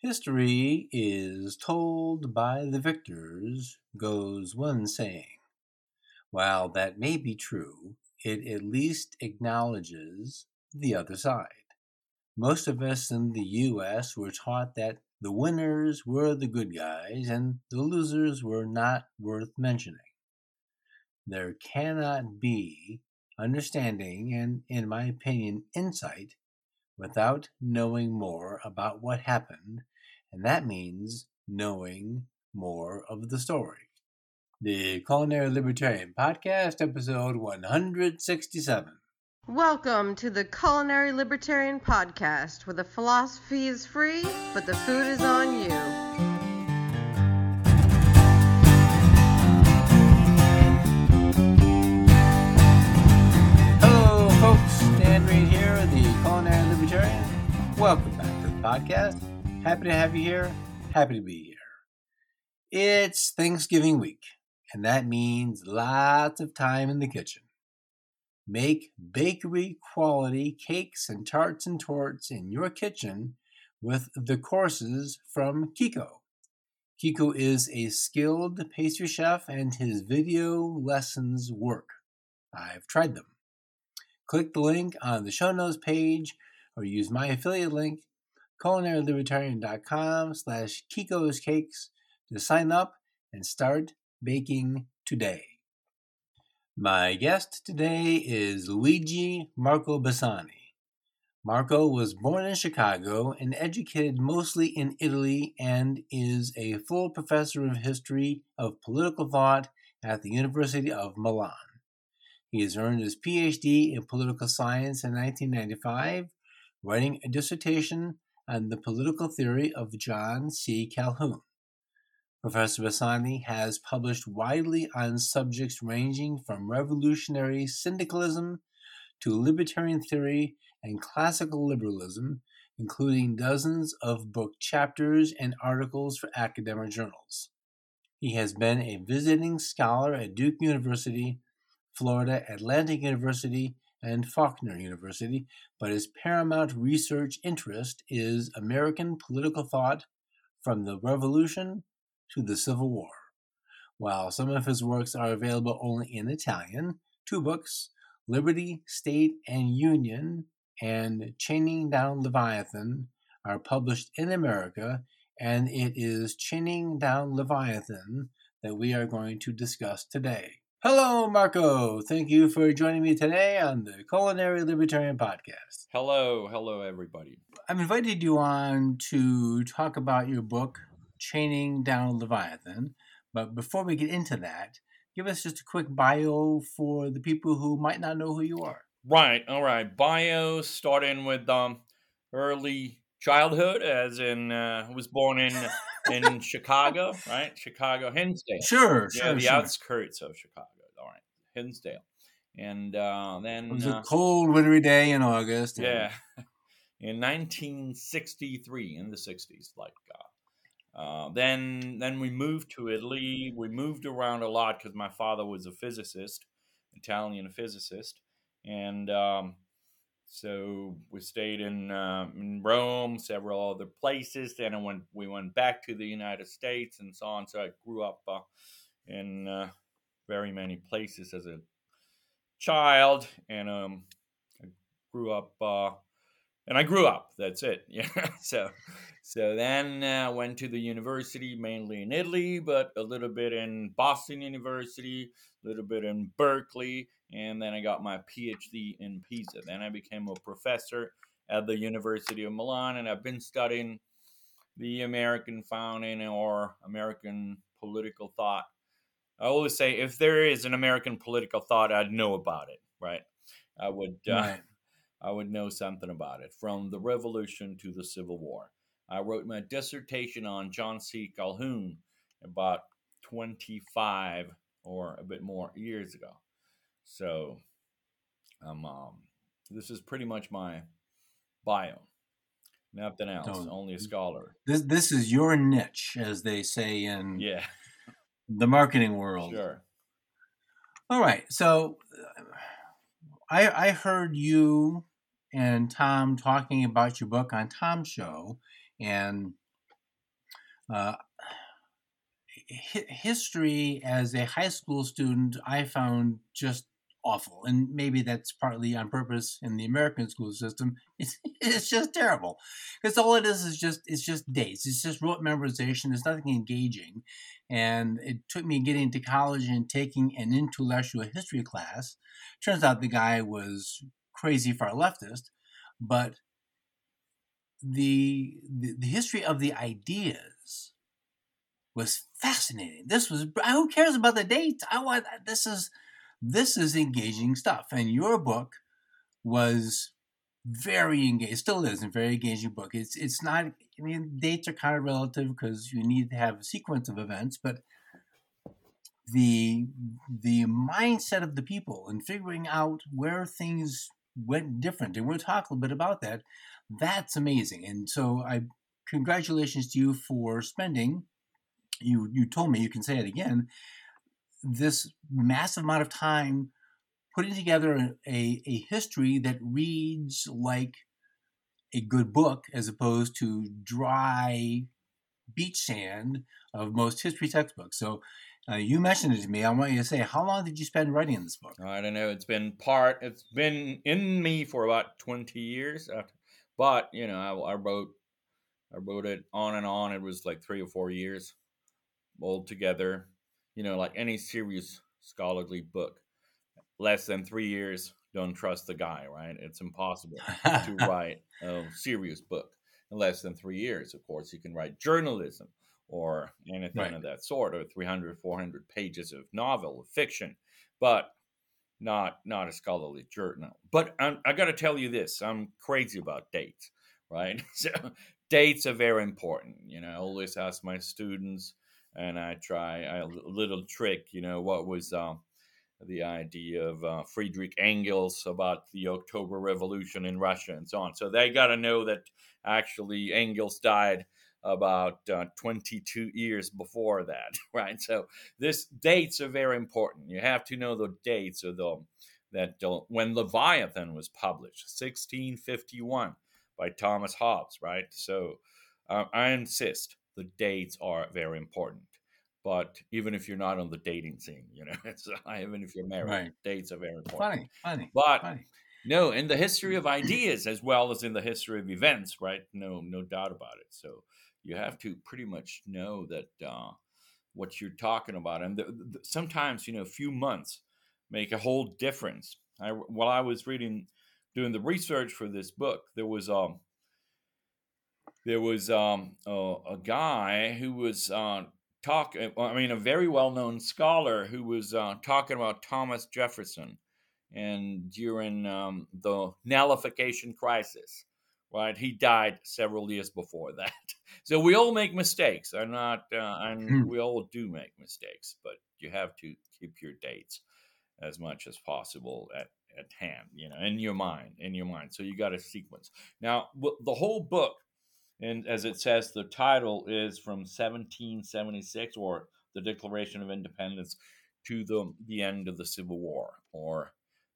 History is told by the victors, goes one saying. While that may be true, it at least acknowledges the other side. Most of us in the U.S. were taught that the winners were the good guys and the losers were not worth mentioning. There cannot be understanding and, in my opinion, insight without knowing more about what happened, and that means knowing more of the story. The Culinary Libertarian Podcast, episode 167. Welcome to the Culinary Libertarian Podcast, where the philosophy is free, but the food is on you. Hello, folks. Dan Reed here, the Culinary Libertarian. Welcome back to the podcast. Happy to have you here. Happy to be here. It's Thanksgiving week, and that means lots of time in the kitchen. Make bakery quality cakes and tarts and torts in your kitchen with the courses from Kiko. Kiko is a skilled pastry chef and his video lessons work. I've tried them. Click the link on the show notes page or use my affiliate link, culinarylibertarian.com/KikosCakes to sign up and start baking today. My guest today is Luigi Marco Bassani. Marco was born in Chicago and educated mostly in Italy and is a full professor of history of political thought at the University of Milan. He has earned his PhD in political science in 1995, writing a dissertation on the political theory of John C. Calhoun. Professor Bassani has published widely on subjects ranging from revolutionary syndicalism to libertarian theory and classical liberalism, including dozens of book chapters and articles for academic journals. He has been a visiting scholar at Duke University, Florida Atlantic University, and Faulkner University, but his paramount research interest is American political thought from the Revolution to the Civil War. While some of his works are available only in Italian, two books, Liberty, State, and Union, and Chaining Down Leviathan, are published in America, and it is Chaining Down Leviathan that we are going to discuss today. Hello, Marco. Thank you for joining me today on the Culinary Libertarian Podcast. Hello, everybody. I've invited you on to talk about your book, Chaining Down Leviathan. But before we get into that, give us just a quick bio for the people who might not know who you are. Right, all right. Bio starting with early childhood, as in was born in Chicago, right? Chicago, Hinsdale. Sure. Outskirts of Chicago. All right, Hinsdale, and then it was a cold, wintry day in August. Yeah, in 1963, in the 60s, Then we moved to Italy. We moved around a lot because my father was a physicist, Italian physicist, and so we stayed in Rome, several other places. Then we went back to the United States and so on. So I grew up in very many places as a child, and I grew up. And I grew up. That's it. Yeah. So then went to the university, mainly in Italy, but a little bit in Boston University, a little bit in Berkeley, and then I got my PhD in Pisa. Then I became a professor at the University of Milan, and I've been studying the American founding or American political thought. I always say, if there is an American political thought, I'd know about it, right? I would. Right. I would know something about it, from the Revolution to the Civil War. I wrote my dissertation on John C. Calhoun about 25 or a bit more years ago. So this is pretty much my bio. Nothing else, only a scholar. This is your niche, as they say in the marketing world. Sure. All right, so I heard you and Tom talking about your book on Tom's show, and Uh, History as a high school student, I found just awful, and maybe that's partly on purpose in the American school system. It's just terrible because all it is just it's just dates. It's just rote memorization. There's nothing engaging, and it took me getting into college and taking an intellectual history class. Turns out the guy was crazy far leftist, but the history of the ideas was fascinating. This was who cares about the dates? I want this is engaging stuff. And your book was very engaged, still is a very engaging book. It's not. I mean, dates are kind of relative because you need to have a sequence of events, but the mindset of the people and figuring out where things went different, and we'll talk a little bit about that. That's amazing. And so, congratulations to you for spending. You told me, you can say it again, this massive amount of time putting together a history that reads like a good book as opposed to dry beach sand of most history textbooks. So you mentioned it to me. I want you to say, how long did you spend writing this book? I don't know. It's been in me for about 20 years. But, I wrote it on and on. It was like 3 or 4 years altogether. Like any serious scholarly book, less than 3 years, don't trust the guy, right? It's impossible to write a serious book in less than 3 years. Of course, you can write journalism or anything Right. of that sort, or 300, 400 pages of novel, of fiction, but not a scholarly journal. But I got to tell you this: I'm crazy about dates, right? So dates are very important. I always ask my students, and I try a little trick. What was the idea of Friedrich Engels about the October Revolution in Russia and so on. So they got to know that actually Engels died about 22 years before that, right? So this dates are very important. You have to know the dates of when Leviathan was published, 1651 by Thomas Hobbes, right? So I insist the dates are very important. But even if you're not on the dating scene, even if you're married, Right. dates are very important. Funny. But no, in the history of ideas as well as in the history of events, right? No doubt about it. So you have to pretty much know that what you're talking about, and sometimes a few months make a whole difference. While I was doing the research for this book, there was a guy who was a very well-known scholar who was talking about Thomas Jefferson, and during the nullification crisis, right? He died several years before that. So we all make mistakes. And we all do make mistakes, but you have to keep your dates as much as possible at hand, in your mind. So you got a sequence. Now, the whole book, and as it says, the title is from 1776, or the Declaration of Independence, to the end of the Civil War, or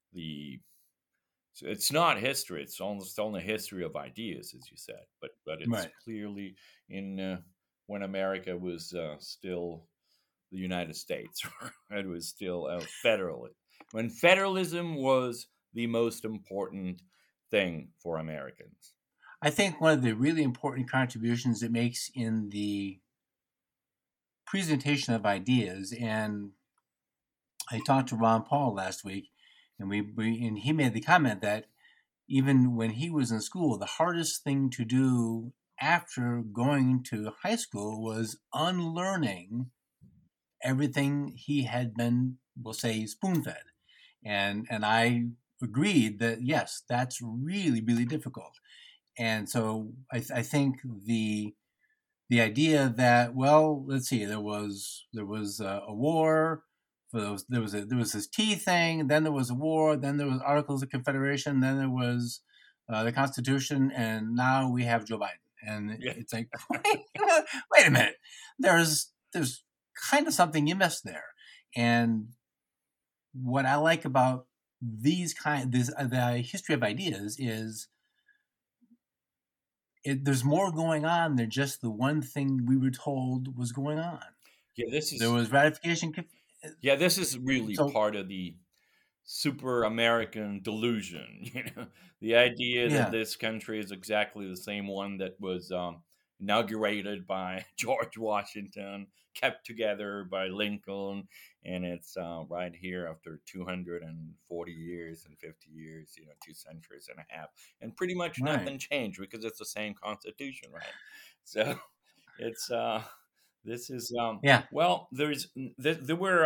so it's not history. It's almost only history of ideas, as you said. But it's Right. clearly in when America was still the United States. It was still federal. When federalism was the most important thing for Americans. I think one of the really important contributions it makes in the presentation of ideas, and I talked to Ron Paul last week, and and he made the comment that even when he was in school, the hardest thing to do after going to high school was unlearning everything he had been, we'll say, spoon-fed. And I agreed that yes, that's really, really difficult. And so I think the idea that, well, let's see, there was a war. There was this tea thing. Then there was a war. Then there was Articles of Confederation. Then there was the Constitution, and now we have Joe Biden. And Yeah. it's like, wait a minute. There's kind of something you missed there. And what I like about the history of ideas is there's more going on than just the one thing we were told was going on. Yeah, this There is was ratification. yeah, this is really So part of the super American delusion. The idea that yeah, this country is exactly the same one that was inaugurated by George Washington, kept together by Lincoln, and it's right here after 240 years and 50 years, 2 centuries and a half, and pretty much right. nothing changed because it's the same Constitution, right? So it's this is Yeah, well, there were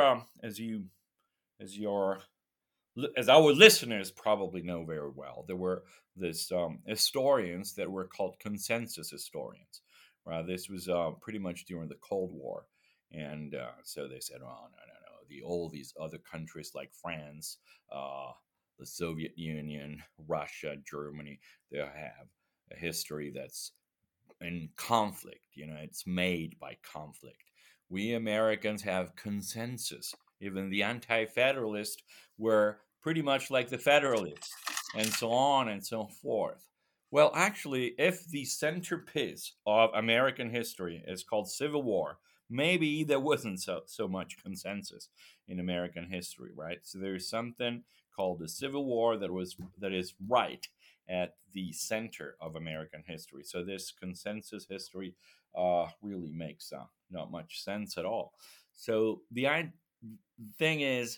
as your as our listeners probably know very well, there were this historians that were called consensus historians. Right, this was pretty much during the Cold War, and so they said, "Oh, no, all these other countries like France, uh, the Soviet Union, Russia, Germany, they have a history that's in conflict. It's made by conflict. We Americans have consensus. Even the anti-federalists were pretty much like the federalists, and so on and so forth. Well, actually, if the centerpiece of American history is called Civil War, maybe there wasn't so much consensus in American history, right? So there's something called the Civil War that is right at the center of American history. So this consensus history really makes not much sense at all. So the thing is,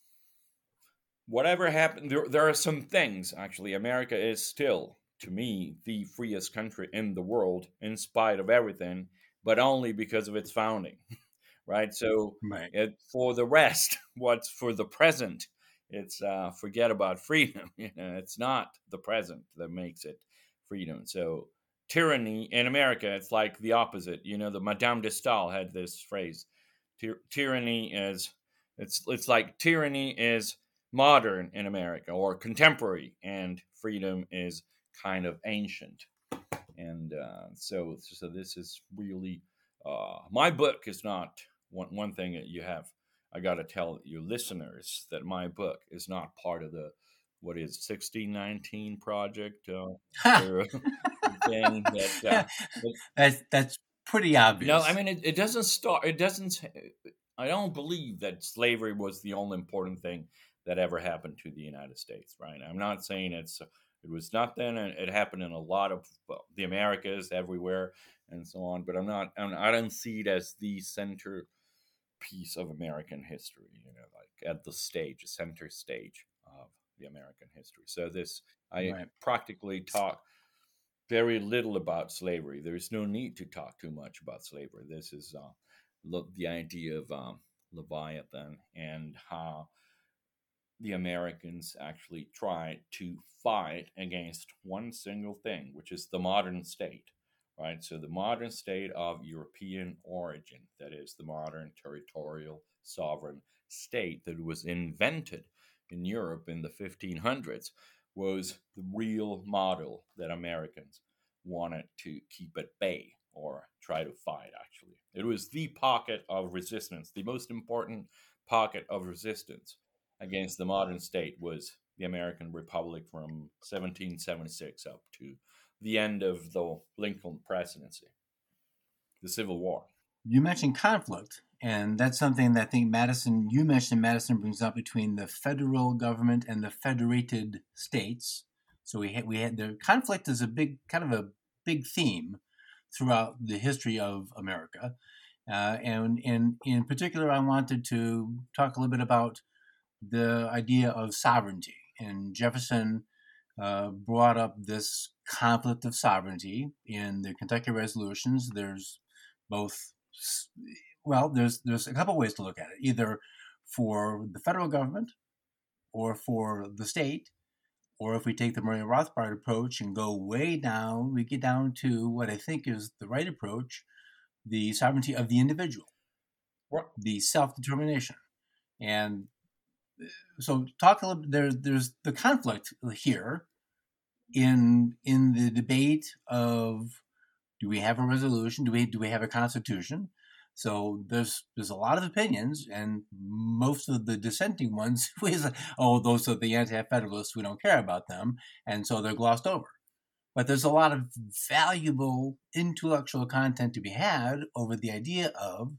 whatever happened, there are some things actually. America is still, to me, the freest country in the world, in spite of everything, but only because of its founding, right? So right. for the rest, what's for the present, it's forget about freedom. It's not the present that makes it freedom. So tyranny in America, it's like the opposite. The Madame de Staël had this phrase: tyranny is it's like tyranny is modern in America or contemporary, and freedom is kind of ancient. And so this is really my book is not one thing that you have. I got to tell your listeners that my book is not part of the what is 1619 project Ha! or thing that That's pretty no, I obvious. mean it doesn't start. It doesn't. I don't believe that slavery was the only important thing that ever happened to the United States. Right? I'm not saying it was nothing. And it happened in a lot of the Americas, everywhere, and so on. But I don't see it as the center piece of American history. Like at the center stage of the American history. So I Right. practically talk very little about slavery. There's no need to talk too much about slavery. This is the idea of Leviathan and how the Americans actually tried to fight against one single thing, which is the modern state, right? So the modern state of European origin, that is the modern territorial sovereign state that was invented in Europe in the 1500s, was the real model that Americans wanted to keep at bay or try to fight, actually. It was the pocket of resistance, the most important pocket of resistance against the modern state was the American Republic from 1776 up to the end of the Lincoln presidency, the Civil War. You mentioned conflict, and that's something that I think you mentioned Madison brings up between the federal government and the federated states. So we had the conflict is kind of a big theme throughout the history of America. And in particular, I wanted to talk a little bit about the idea of sovereignty. And Jefferson brought up this conflict of sovereignty in the Kentucky resolutions. There's both, there's a couple ways to look at it, either for the federal government or for the state. Or if we take the Murray Rothbard approach and go way down, we get down to what I think is the right approach, the sovereignty of the individual, the self-determination. And so talk a little. There's the conflict here in the debate of, do we have a resolution? Do we have a constitution? So there's a lot of opinions, and most of the dissenting ones is, oh, those are the anti-federalists. We don't care about them, and so they're glossed over. But there's a lot of valuable intellectual content to be had over the idea of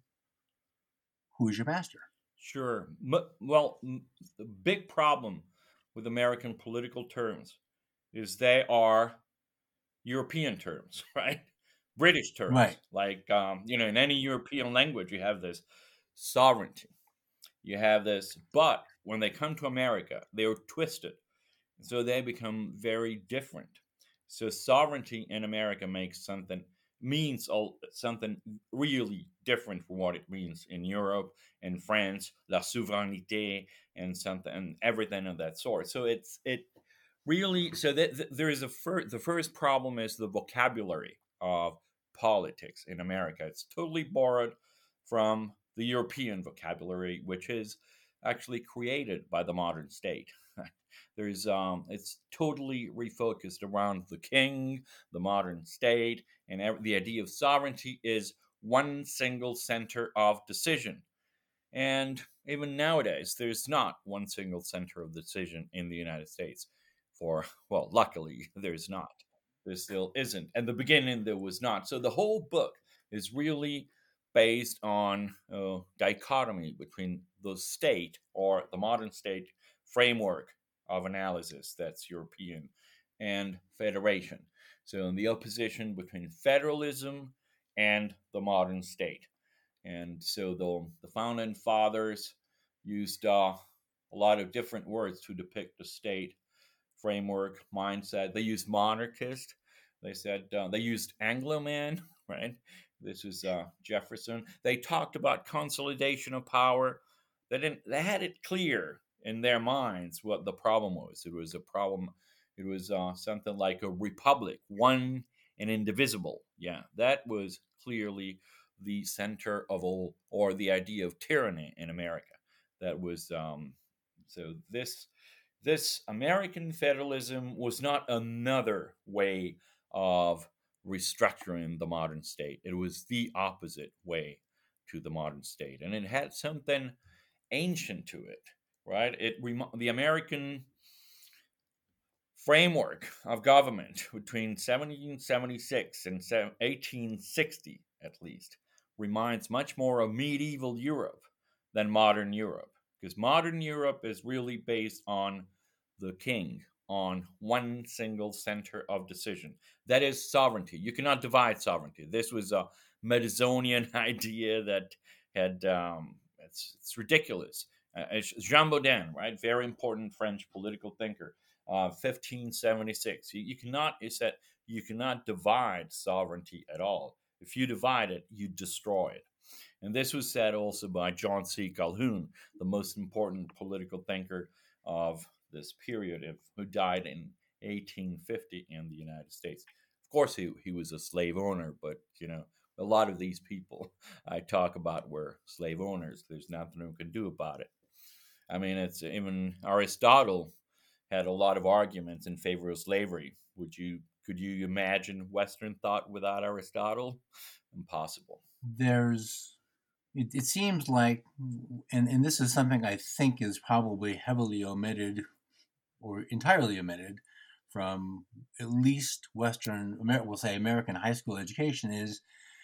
who's your pastor. Sure. Well, the big problem with American political terms is they are European terms, right? British terms. Right. Like, in any European language, you have this sovereignty. You have this, but when they come to America, they are twisted. So they become very different. So sovereignty in America means something really different from what it means in Europe and France, la souveraineté and something and everything of that sort. So it really there is the first problem is the vocabulary of politics in America. It's totally borrowed from the European vocabulary, which is actually created by the modern state. There's it's totally refocused around the king, the modern state, and the idea of sovereignty is one single center of decision. And even nowadays, there's not one single center of decision in the United States. Well, luckily, there's not. There still isn't. And the beginning, there was not. So the whole book is really based on a dichotomy between the state or the modern state framework of analysis that's European and federation. So in the opposition between federalism and the modern state. And so the founding fathers used a lot of different words to depict the state framework mindset. They used monarchist. They said they used Anglo-man, right? This was Jefferson. They talked about consolidation of power. They had it clear in their minds what the problem was. It was a problem. It was something like a republic, one and indivisible. Yeah, that was clearly the center of all, or the idea of tyranny in America. That was so this American federalism was not another way of restructuring the modern state. It was the opposite way to the modern state, and it had something ancient to it, right? The American framework of government between 1776 and 1860, at least, reminds much more of medieval Europe than modern Europe, because modern Europe is really based on the king, on one single center of decision. That is sovereignty. You cannot divide sovereignty. This was a Madisonian idea that had it's ridiculous. It's Jean Bodin, right? Very important French political thinker. 1576. You cannot divide sovereignty at all. If you divide it, you destroy it. And this was said also by John C. Calhoun, the most important political thinker of this period, who died in 1850 in the United States. Of course, he was a slave owner, but a lot of these people I talk about were slave owners. There's nothing we can do about it. I mean, it's even Aristotle had a lot of arguments in favor of slavery. Could you imagine Western thought without Aristotle? Impossible. It seems like, and this is something I think is probably heavily omitted or entirely omitted from at least Western, we'll say American high school education, is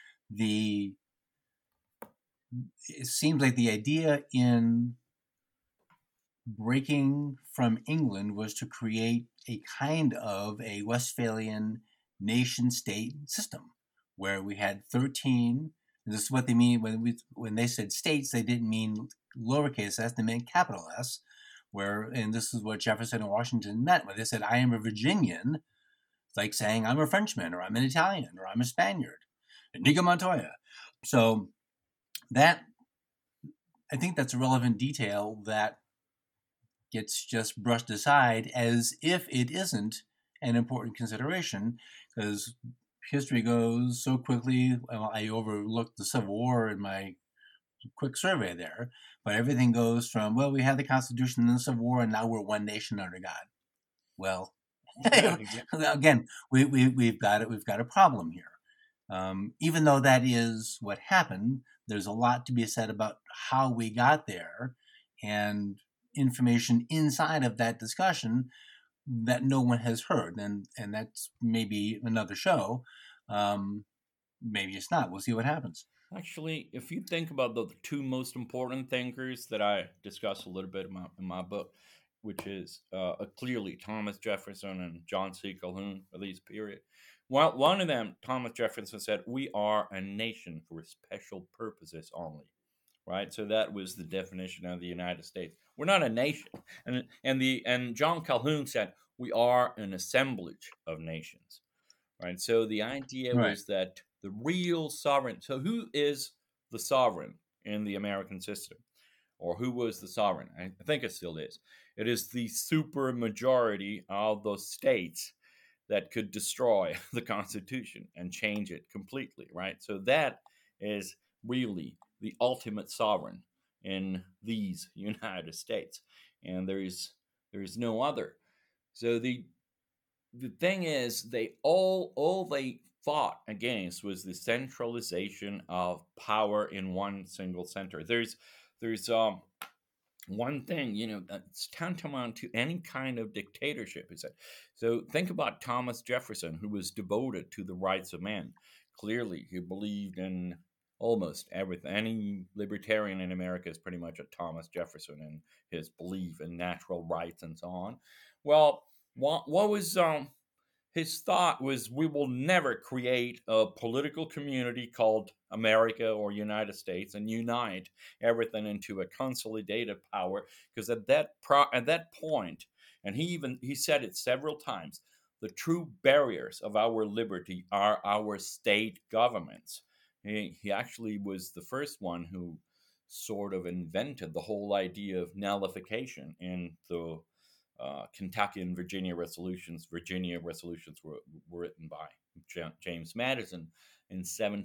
it seems like the idea in breaking from England was to create a kind of a Westphalian nation-state system where we had 13. And this is what they mean when they said states. They didn't mean lowercase s; they meant capital S. And this is what Jefferson and Washington meant when they said, "I am a Virginian." It's like saying I'm a Frenchman, or I'm an Italian, or I'm a Spaniard. Inigo Montoya. So I think that's a relevant detail that gets just brushed aside as if it isn't an important consideration, because history goes so quickly. Well, I overlooked the Civil War in my quick survey there, but everything goes from, well, we had the Constitution and the Civil War, and now we're one nation under God. Well, again, we've got a problem here. Even though that is what happened, there's a lot to be said about how we got there, and information inside of that discussion that no one has heard, and that's maybe another show. Maybe it's not. We'll see what happens. Actually, if you think about the two most important thinkers that I discuss a little bit in my book, which is clearly Thomas Jefferson and John C. Calhoun, at least period. One of them, Thomas Jefferson, said, "We are a nation for special purposes only." Right, so that was the definition of the United States. We're not a nation, and John Calhoun said, "We are an assemblage of nations." Right, so the idea Right. was that the real sovereign. So who is the sovereign in the American system, or who was the sovereign? I think it still is. It is the super majority of those states that could destroy the Constitution and change it completely, right? So that is really the ultimate sovereign in these United States, and there is no other. So the thing is, they all they fought against was the centralization of power in one single center. There's one thing, that's tantamount to any kind of dictatorship, is that. So think about Thomas Jefferson, who was devoted to the rights of man. Clearly, he believed in almost everything. Any libertarian in America is pretty much a Thomas Jefferson in his belief in natural rights and so on. Well, what was his thought was, we will never create a political community called America or United States and unite everything into a consolidated power, because at that point, and he said it several times, the true barriers of our liberty are our state governments. He actually was the first one who sort of invented the whole idea of nullification in the Kentucky and Virginia resolutions. Virginia resolutions were written by James Madison in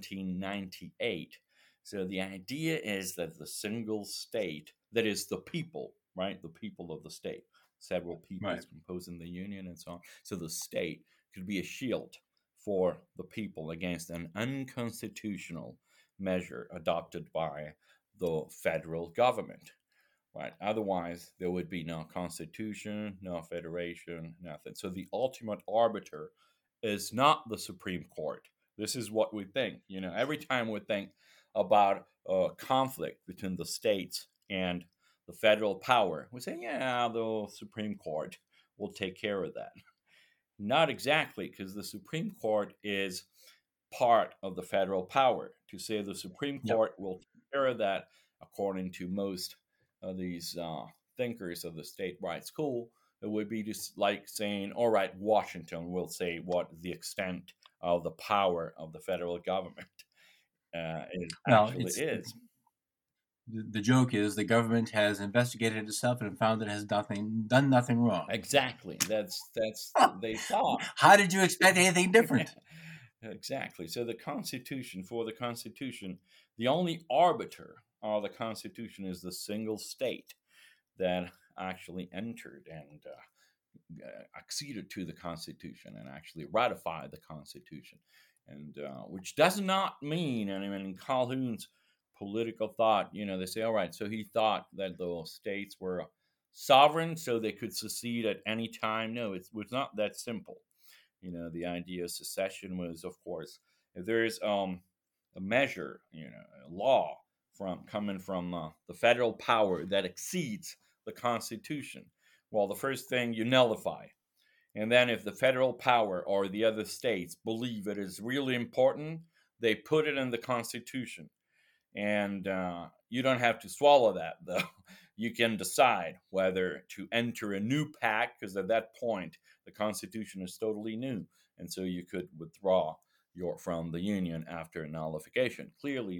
1798. So the idea is that the single state, that is the people, right? The people of the state, several peoples Right. composing the union and so on. So the state could be a shield for the people against an unconstitutional measure adopted by the federal government. Right. Otherwise, there would be no constitution, no federation, nothing. So the ultimate arbiter is not the Supreme Court. This is what we think. Every time we think about a conflict between the states and the federal power, we say, yeah, the Supreme Court will take care of that. Not exactly, because the Supreme Court is part of the federal power. To say the Supreme Yep. Court will take care of that, according to most of these thinkers of the state right school, it would be just like saying, all right, Washington will say what the extent of the power of the federal government Well, actually is. the joke is the government has investigated itself and found it has done nothing wrong. Exactly. That's they thought. How did you expect anything different? Exactly. So the Constitution, the only arbiter of the Constitution is the single state that actually entered and acceded to the Constitution and actually ratified the Constitution. And which does not mean, and I mean, in Calhoun's political thought, they say, all right, so he thought that the states were sovereign so they could secede at any time. No, it was not that simple. The idea of secession was, of course, if there is a measure, a law coming from the federal power that exceeds the Constitution, well, the first thing you nullify. And then if the federal power or the other states believe it is really important, they put it in the Constitution. And you don't have to swallow that, though. You can decide whether to enter a new pact, because at that point, the Constitution is totally new. And so you could withdraw from the Union after nullification. Clearly,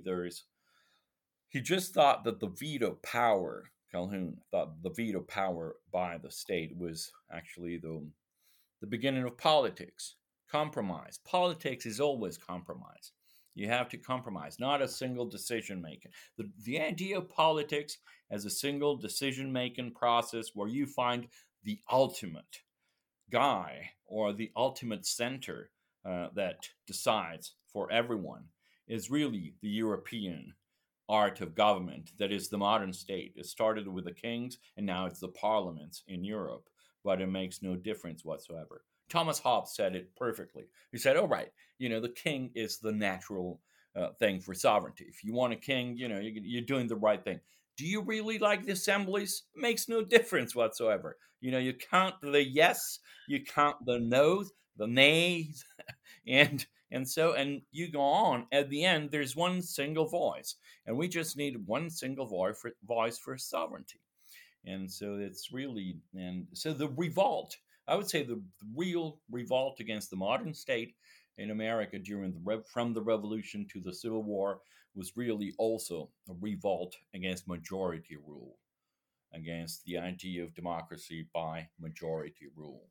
he just thought that the veto power, Calhoun thought the veto power by the state was actually the beginning of politics. Compromise. Politics is always compromise. You have to compromise, not a single decision making. The idea of politics as a single decision making process where you find the ultimate guy or the ultimate center that decides for everyone is really the European art of government that is the modern state. It started with the kings and now it's the parliaments in Europe but it makes no difference whatsoever. Thomas Hobbes said it perfectly. He said, "All right, the king is the natural thing for sovereignty. If you want a king, you're doing the right thing. Do you really like the assemblies? It makes no difference whatsoever. You count the yes, you count the no's, the nays, and you go on. At the end, there's one single voice, and we just need one single voice for sovereignty. And so it's really, and so the revolt, I would say the real revolt against the modern state in America from the Revolution to the Civil War was really also a revolt against majority rule, against the idea of democracy by majority rule,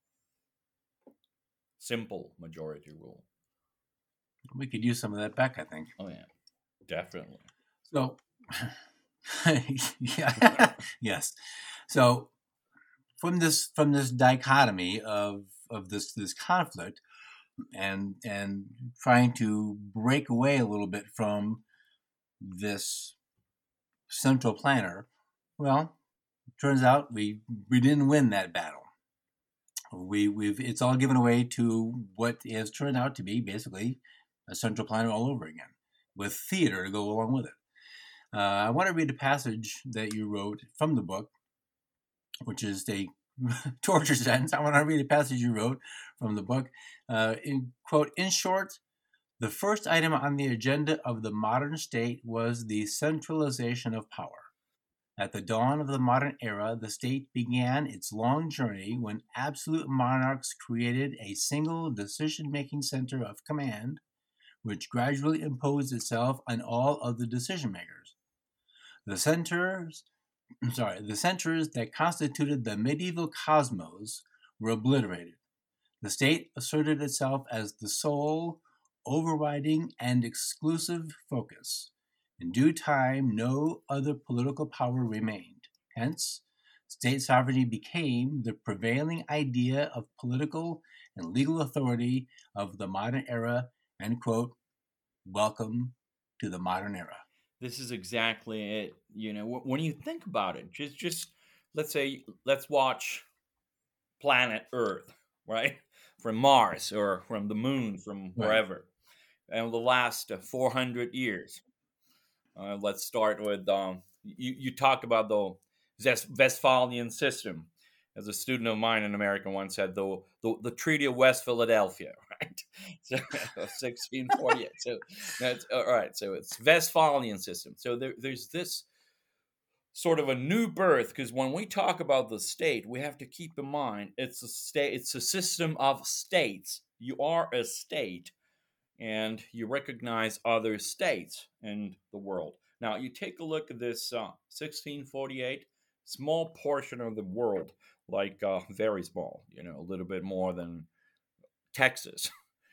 simple majority rule. We could use some of that back, I think. Oh yeah, definitely. So, yeah, yes. So, from this dichotomy of this conflict, and trying to break away a little bit from this central planner, well, turns out we didn't win that battle. It's all given away to what has turned out to be basically a central planner all over again, with theater to go along with it. I want to read a passage that you wrote from the book, which is a torture sentence. I want to read a passage you wrote from the book. Quote, "In short, the first item on the agenda of the modern state was the centralization of power. At the dawn of the modern era, the state began its long journey when absolute monarchs created a single decision-making center of command, which gradually imposed itself on all of the decision makers. The centers that constituted the medieval cosmos were obliterated. The state asserted itself as the sole, overriding, and exclusive focus. In due time, no other political power remained. Hence, state sovereignty became the prevailing idea of political and legal authority of the modern era," end quote. Welcome to the modern era. This is exactly it. When you think about it, just let's watch planet Earth, right? From Mars or from the moon, from wherever. Right. And the last 400 years. Let's start with, you talked about the Westphalian system. As a student of mine in America once said, the Treaty of West Philadelphia, right? So 1648. So that's all right. So it's Westphalian system. So there's this sort of a new birth, because when we talk about the state, we have to keep in mind it's a state. It's a system of states. You are a state, and you recognize other states in the world. Now, you take a look at this 1648, small portion of the world, like very small, a little bit more than Texas,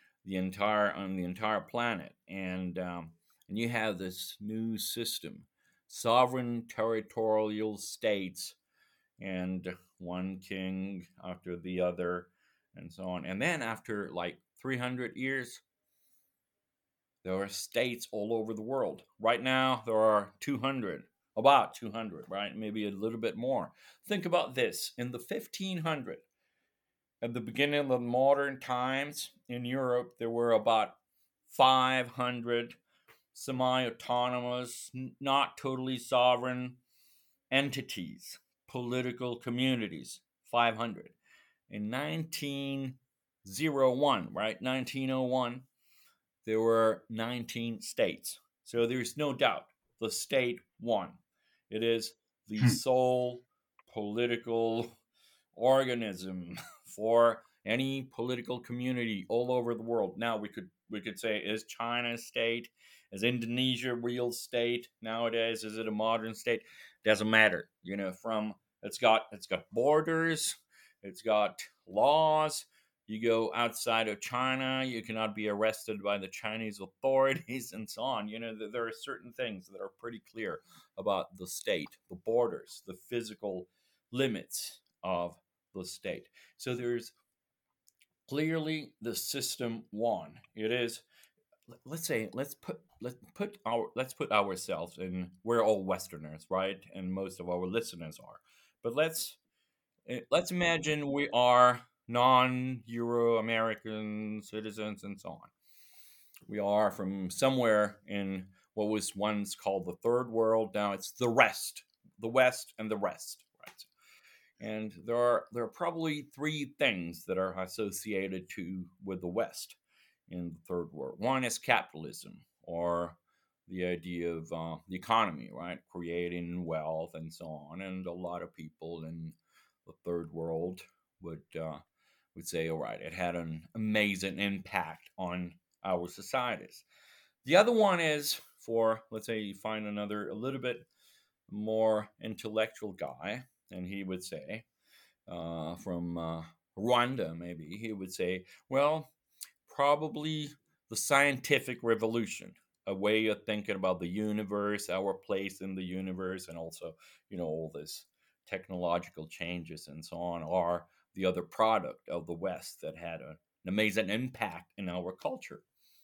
on the entire planet, and you have this new system, sovereign territorial states, and one king after the other, and so on. And then after like 300 years, there are states all over the world. Right now, there are about 200, right? Maybe a little bit more. Think about this. In the 1500s, at the beginning of the modern times in Europe, there were about 500 semi-autonomous, not totally sovereign entities, political communities, 500. In 1901, right, 1901, there were 19 states. So there's no doubt the state won. It is the sole political organism for any political community all over the world. Now we could say, is China a state? Is Indonesia a real state nowadays? Is it a modern state? Doesn't matter. It's got borders, it's got laws. You go outside of China, you cannot be arrested by the Chinese authorities, and so on. There are certain things that are pretty clear about the state, the borders, the physical limits of the state. So there's clearly the system won. It is, let's put ourselves in. We're all Westerners, right? And most of our listeners are. But let's let's imagine we are non-Euro-American citizens and so on. We are from somewhere in what was once called the Third World. Now it's the rest, the West, and the rest, right? And there are probably three things that are associated with the West in the Third World. One is capitalism, or the idea of the economy, right? Creating wealth and so on. And a lot of people in the Third World would say, all right, it had an amazing impact on our societies. The other one is for, let's say, you find another a little bit more intellectual guy, and he would say, from Rwanda, maybe, he would say, well, probably the scientific revolution, a way of thinking about the universe, our place in the universe, and also, all this technological changes and so on are the other product of the West that had an amazing impact in our culture.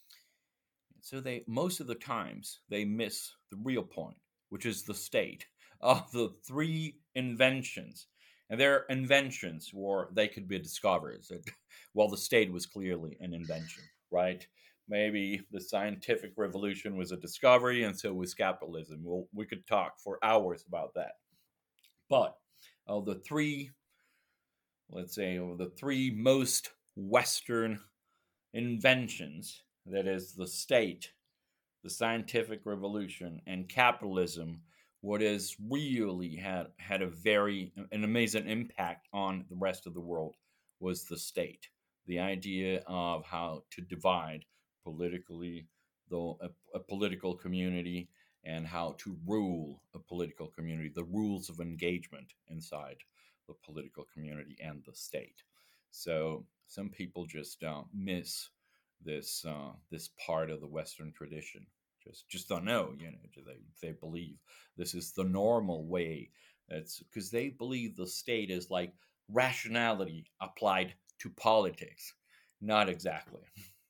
So most of the times they miss the real point, which is the state of the three inventions. And their inventions, or they could be discoveries. Well, the state was clearly an invention, right? Maybe the scientific revolution was a discovery, and so was capitalism. Well, we could talk for hours about that. But of the three, let's say, of the three most Western inventions, that is the state, the scientific revolution, and capitalism, what has really had an amazing impact on the rest of the world was the state. The idea of how to divide politically a political community, and how to rule a political community, the rules of engagement inside the political community and the state. So some people just miss this part of the Western tradition. Just don't know, they believe this is the normal way. It's because they believe the state is like rationality applied to politics. Not exactly.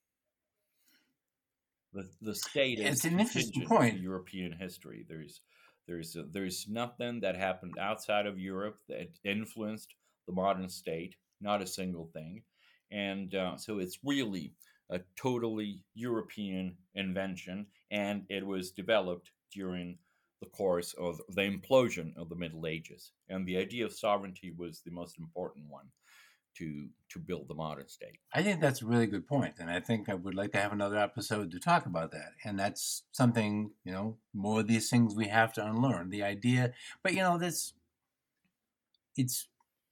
The state is It's an interesting contingent point. to European history. There's nothing that happened outside of Europe that influenced the modern state. Not a single thing. And so it's really a totally European invention, and it was developed during the course of the implosion of the Middle Ages. And the idea of sovereignty was the most important one to build the modern state. I think that's a really good point, and I think I would like to have another episode to talk about that. And that's something, more of these things we have to unlearn. The idea, but it's,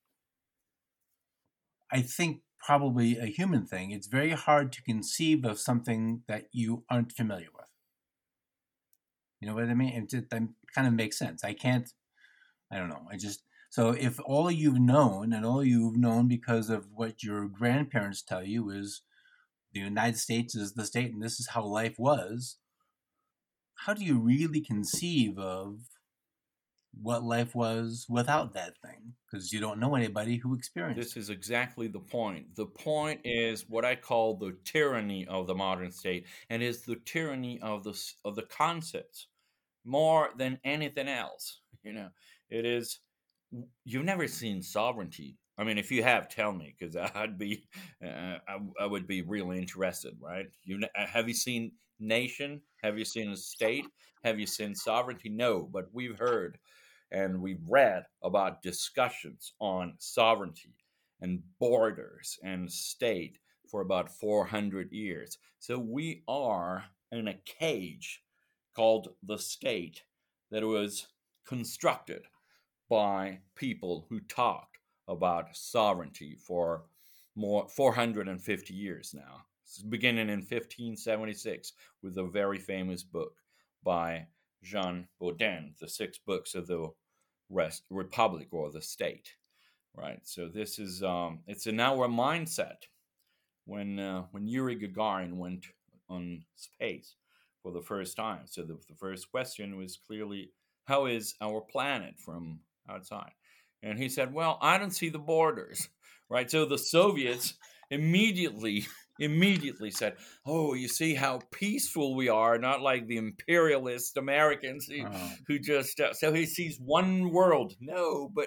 I think, probably a human thing. It's very hard to conceive of something that you aren't familiar with. You know what I mean? That kind of makes sense. I don't know. So if all you've known because of what your grandparents tell you is the United States is the state and this is how life was, how do you really conceive of what life was without that thing? Because you don't know anybody who experienced it. This is exactly the point. The point is what I call the tyranny of the modern state, and is the tyranny of the concepts more than anything else. It is. You've never seen sovereignty. I mean, if you have, tell me, because I'd be, I would be really interested, right? Have you seen nation? Have you seen a state? Have you seen sovereignty? No, but we've heard and we've read about discussions on sovereignty and borders and state for about 400 years. So we are in a cage called the state that was constructed by people who talked about sovereignty for more 450 years now, beginning in 1576 with a very famous book by Jean Bodin, the 6 books of the Republic or the state, right? So this is it's in our mindset. When Yuri Gagarin went on space for the first time, so the first question was clearly, how is our planet from outside? And he said, well, I don't see the borders, right? So the Soviets immediately said, oh, you see how peaceful we are, not like the imperialist Americans who just, so he sees one world. No, but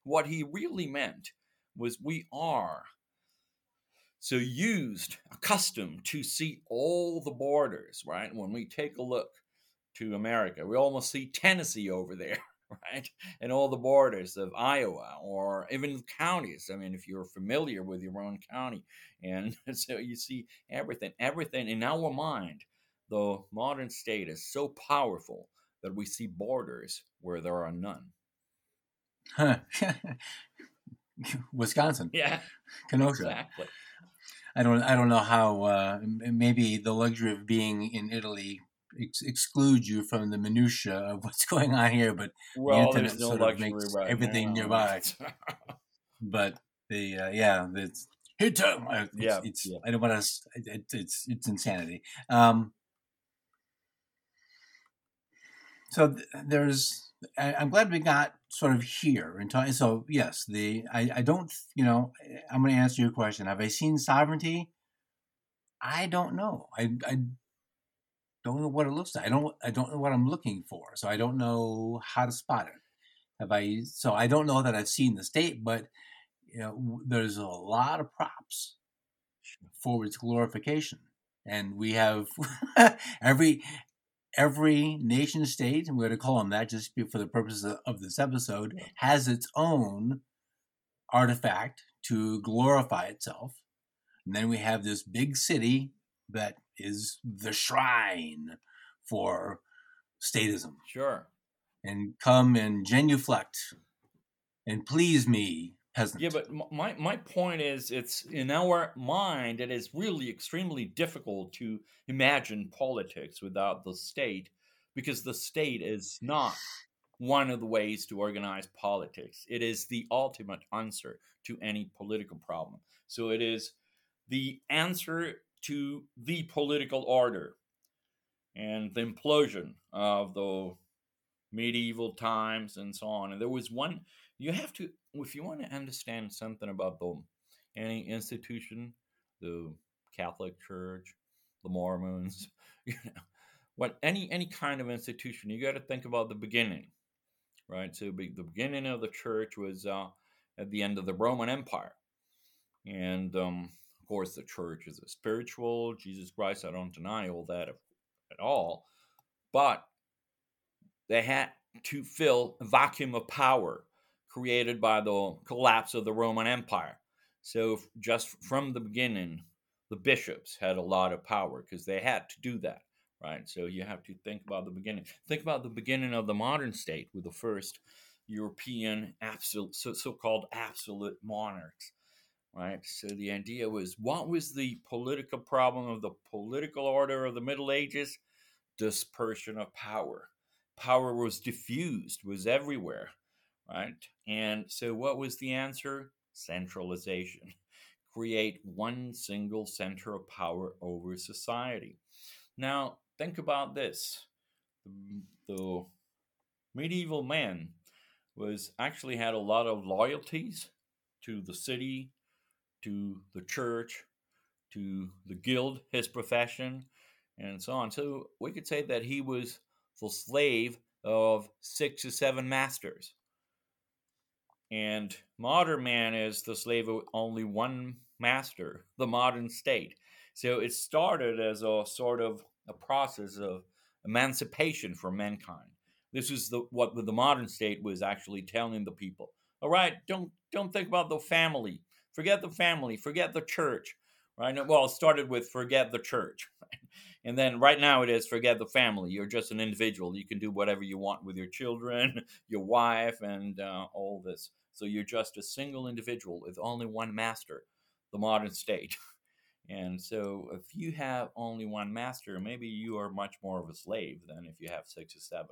what he really meant was we are so accustomed to see all the borders, right? When we take a look to America, we almost see Tennessee over there, right? And all the borders of Iowa or even counties. I mean, if you're familiar with your own county, and so you see everything in our mind. The modern state is so powerful that we see borders where there are none. Huh. Wisconsin, Yeah, Kenosha. exactly. I don't know how. Maybe the luxury of being in Italy excludes you from the minutia of what's going on here, but Well, the there's internet no sort of luxury makes right everything now. nearby. But it's it's Yeah. I don't want to. It's insanity. So there's. I'm glad we got sort of here and so yes, I don't I'm going to answer your question. Have I seen sovereignty? I don't know. I don't know what it looks like. I don't know what I'm looking for, so I don't know how to spot it. So I don't know that I've seen the state, but there's a lot of props for its glorification, and we have every nation state, and we're going to call them that just for the purposes of this episode, has its own artifact to glorify itself. And then we have this big city that is the shrine for statism. Sure. And come and genuflect and please me, peasant. Yeah, but my point is, it's in our mind, it is really extremely difficult to imagine politics without the state, because the state is not one of the ways to organize politics. It is the ultimate answer to any political problem. So it is the answer to the political order and the implosion of the medieval times and so on. And there was one, you have to, if you want to understand something about any institution, the Catholic Church, the Mormons, what any kind of institution, you got to think about the beginning, right? So the beginning of the church was at the end of the Roman Empire. And of course, the church is a spiritual, Jesus Christ, I don't deny all that at all. But they had to fill a vacuum of power created by the collapse of the Roman Empire. So just from the beginning, the bishops had a lot of power because they had to do that, right? So you have to think about the beginning. Think about the beginning of the modern state with the first European so-called absolute monarchs, right? So the idea was, what was the political problem of the political order of the Middle Ages? Dispersion of power. Power was diffused, was everywhere, right? And so what was the answer? Centralization. Create one single center of power over society. Now, think about this. The medieval man was actually had a lot of loyalties to the city, to the church, to the guild, his profession, and so on. So we could say that he was the slave of 6 or 7 masters. And modern man is the slave of only one master, the modern state. So it started as a sort of a process of emancipation for mankind. This is what the modern state was actually telling the people. All right, don't think about the family. Forget the family. Forget the church. Right? Well, it started with forget the church. Right? And then right now it is forget the family. You're just an individual. You can do whatever you want with your children, your wife, and all this. So you're just a single individual with only one master, the modern state. And so if you have only one master, maybe you are much more of a slave than if you have 6 or 7.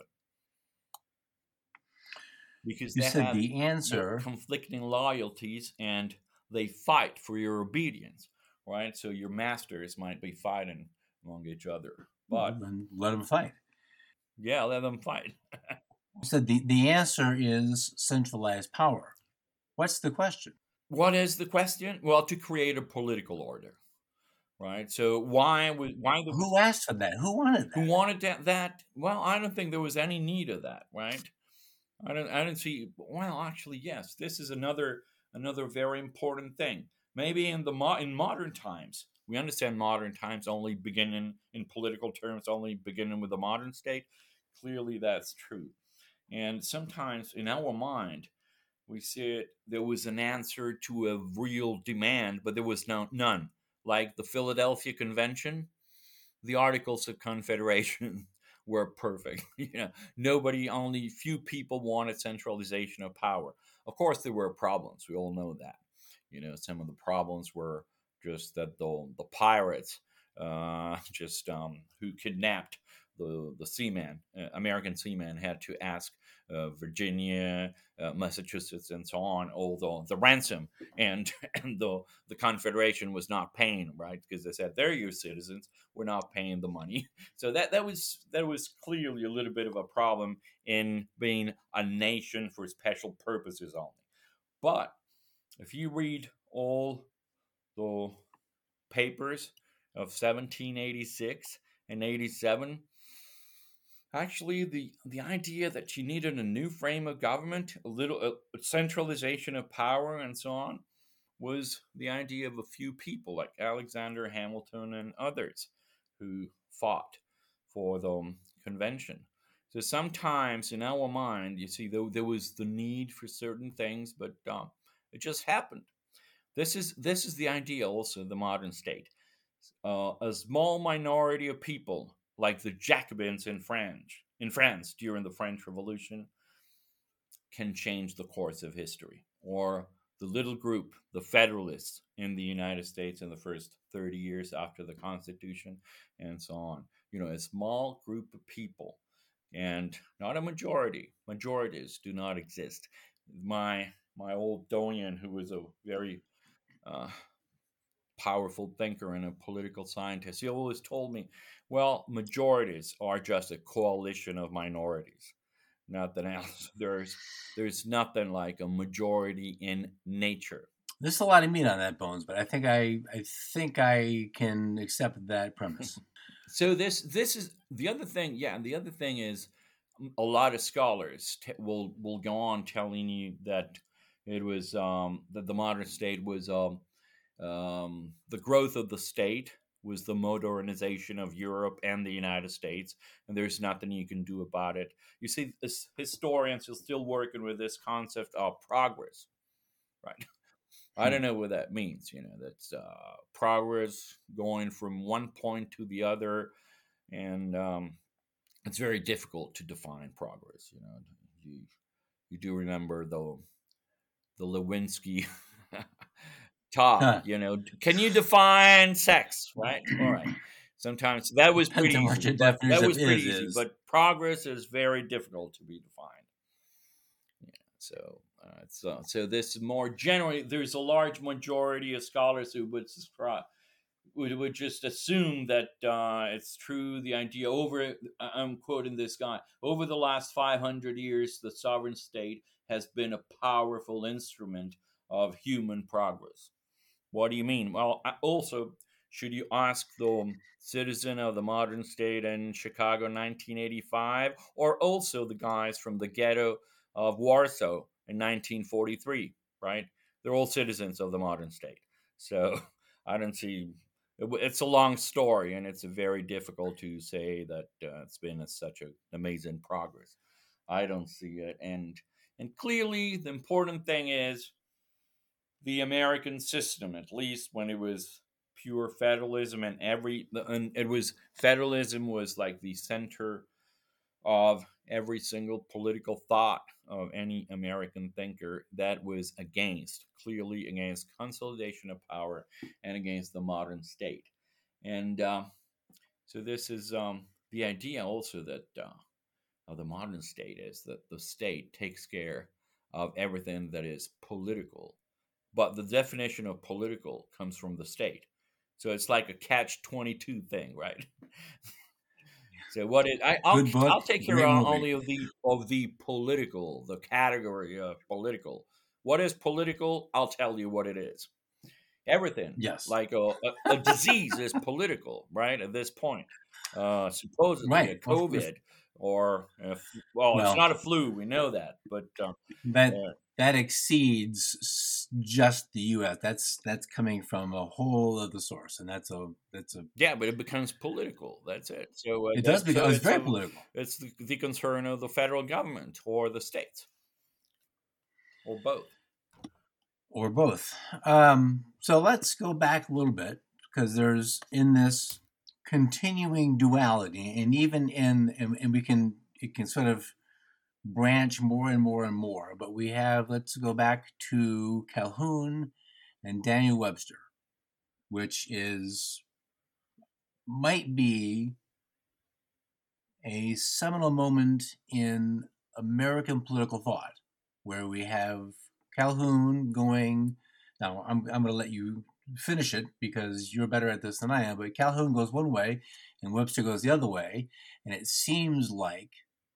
Because you they said have the answer conflicting loyalties and they fight for your obedience, right? So your masters might be fighting among each other, but let them fight. Yeah, let them fight. You said the answer is centralized power. What's the question? What is the question? Well, to create a political order, right? So why who asked for that? Who wanted that? Who wanted that? Well, I don't think there was any need of that, right? I don't see. Well, actually, yes. This is another very important thing. Maybe in modern times, we understand modern times only beginning in political terms, only beginning with the modern state. Clearly, that's true. And sometimes in our mind, we see it. There was an answer to a real demand, but there was none. Like the Philadelphia Convention, the Articles of Confederation were perfect. Nobody, only few people wanted centralization of power. Of course, there were problems. We all know that. Some of the problems were just that the pirates, just who kidnapped the seaman, American seaman, had to ask Virginia, Massachusetts, and so on, all the ransom, and and the Confederation was not paying, right, because they said they're your citizens, we're not paying the money. So that was clearly a little bit of a problem in being a nation for special purposes only. But if you read all the papers of 1786 and 87, actually the idea that you needed a new frame of government, a little centralization of power, and so on, was the idea of a few people like Alexander Hamilton and others who fought for the convention. So sometimes in our mind, you see, though there was the need for certain things, but it just happened. This is the idea also of the modern state. A small minority of people, like the Jacobins in France during the French Revolution, can change the course of history. Or the little group, the Federalists in the United States in the first 30 years after the Constitution, and so on. A small group of people, and not a majority. Majorities do not exist. My old doyen, who was a very uh, powerful thinker and a political scientist, he always told me, well, majorities are just a coalition of minorities, nothing else. There's nothing like a majority in nature. There's a lot of meat on that, Bones, but I think I can accept that premise. So this is the other thing. Yeah, and the other thing is, a lot of scholars will go on telling you that it was that the modern state was the growth of the state was the modernization of Europe and the United States, and there's nothing you can do about it. You see, historians are still working with this concept of progress, right? I don't know what that means. That's progress going from one point to the other, and it's very difficult to define progress. You do remember the Lewinsky talk. Can you define sex? Right. All right. Sometimes that was pretty easy. But progress is very difficult to be defined. So so this more generally, there's a large majority of scholars who would subscribe. Would just assume that it's true. The idea I'm quoting this guy, over the last 500 years, the sovereign state has been a powerful instrument of human progress. What do you mean? Well, also, should you ask the citizen of the modern state in Chicago 1985, or also the guys from the ghetto of Warsaw in 1943, right? They're all citizens of the modern state. So I don't see. It's a long story, and it's very difficult to say that it's been such an amazing progress. I don't see it, and clearly the important thing is the American system, at least when it was pure federalism, and federalism was like the center of every single political thought of any American thinker, that was clearly against consolidation of power and against the modern state. And so this is the idea also that of the modern state is that the state takes care of everything that is political. But the definition of political comes from the state. So it's like a catch-22 thing, right? So what is I'll take care only of the political, the category of political. What is political? I'll tell you what it is. Everything. Yes. Like a disease is political, right? At this point, supposedly a COVID or well, it's Well, not a flu. We know that, but that that exceeds just the U.S. That's coming from a whole other source, and that's a yeah, but it becomes political. That's it. So it does become it's it's very political, it's the concern of the federal government or the states or both. or both. So let's go back a little bit because there's in this continuing duality, and even and we can it can sort of branch more and more and more. But we have let's go back to Calhoun and Daniel Webster, which is might be a seminal moment in American political thought, where we have Calhoun going. Now, I'm going to let you finish it because you're better at this than I am, but Calhoun goes one way and Webster goes the other way. And it seems like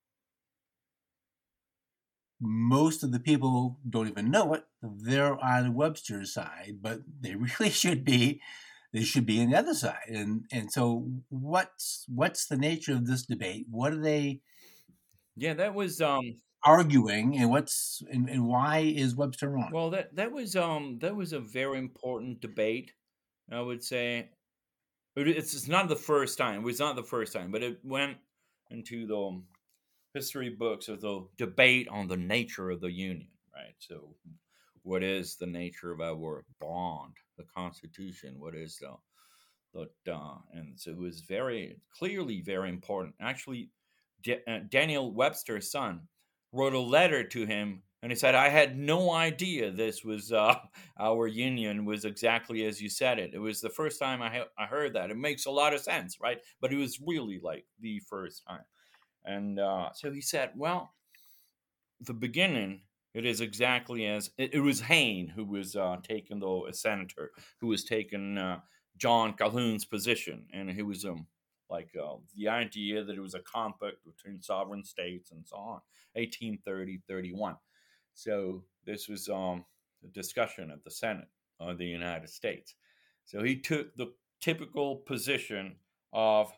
most of the people don't even know it. They're on Webster's side, but they really should be. They should be on the other side. And so, what's the nature of this debate? What are they? Yeah, that was Arguing, and why is Webster wrong? well, that was a very important debate. I would say it's not the first time. It was not the first time, but it went into the history books of the debate on the nature of the union, right? So, what is the nature of our bond, the Constitution? What is and so it was very clearly very important. Actually, Daniel Webster's son wrote a letter to him, and he said, "I had no idea this was our union was exactly as you said it. It was the first time I heard that. It makes a lot of sense, right? But it was really like the first time." And so he said, "Well, the beginning." It is exactly as it was Hayne who was taken, though a senator who was taken John Calhoun's position, and he was the idea that it was a compact between sovereign states and so on, 1830-31. So this was a discussion at the Senate of the United States. So he took the typical position of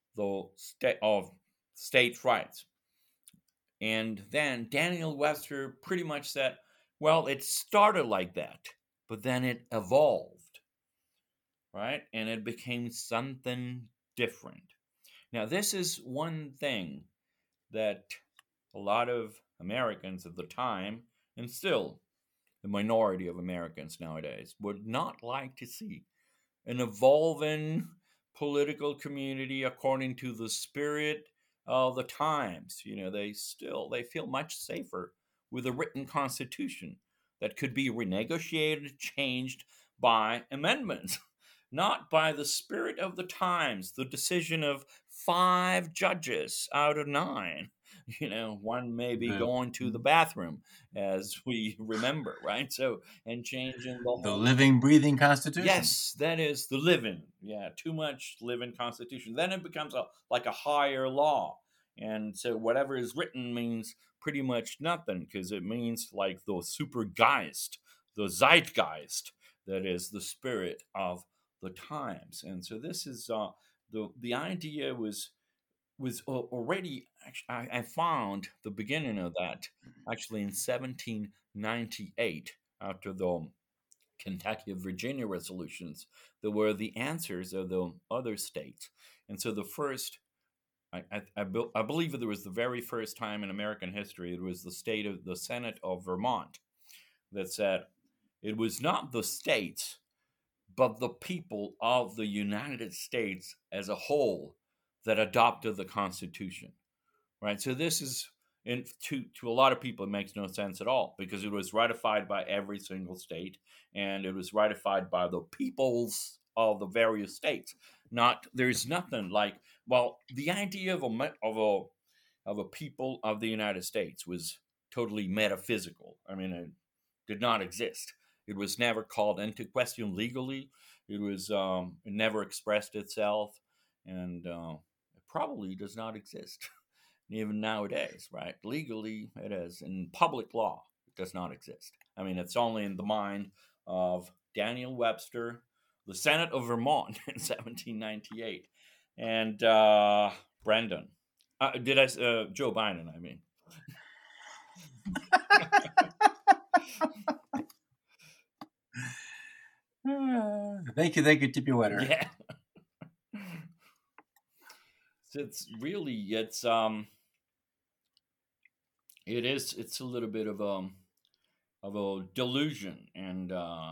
states' rights. And then Daniel Webster pretty much said, well, it started like that, but then it evolved, right? And it became something different. Now, this is one thing that a lot of Americans at the time, and still the minority of Americans nowadays, would not like to see an evolving political community according to the spirit of the times. You know, they feel much safer with a written constitution that could be renegotiated, changed by amendments, not by the spirit of the times, the decision of 5 judges out of 9. You know, one may be The going to the bathroom, as we remember, right? So, and changing the the whole. living, breathing Constitution. Yes, that is the living. Yeah, too much living Constitution. Then it becomes like a higher law. And so whatever is written means pretty much nothing because it means like the supergeist, the zeitgeist, that is the spirit of the times. And so this is the idea was already. I found the beginning of that actually in 1798 after the Kentucky and Virginia resolutions that were the answers of the other states. And so the first, I believe that it was the very first time in American history, it was the Senate of Vermont that said it was not the states, but the people of the United States as a whole that adopted the Constitution. Right? So this is to a lot of people, it makes no sense at all because it was ratified by every single state and it was ratified by the peoples of the various states. Not there's nothing like the idea of a people of the United States was totally metaphysical. I mean, it did not exist. It was never called into question legally. It never expressed itself, and it probably does not exist. Even nowadays, right? Legally, it is. In public law, it does not exist. I mean, it's only in the mind of Daniel Webster, the Senate of Vermont in 1798. And Brendan, Did I? Joe Biden, I mean. Thank you, Tippy Wetter. Yeah. So it's really it's a little bit of a delusion and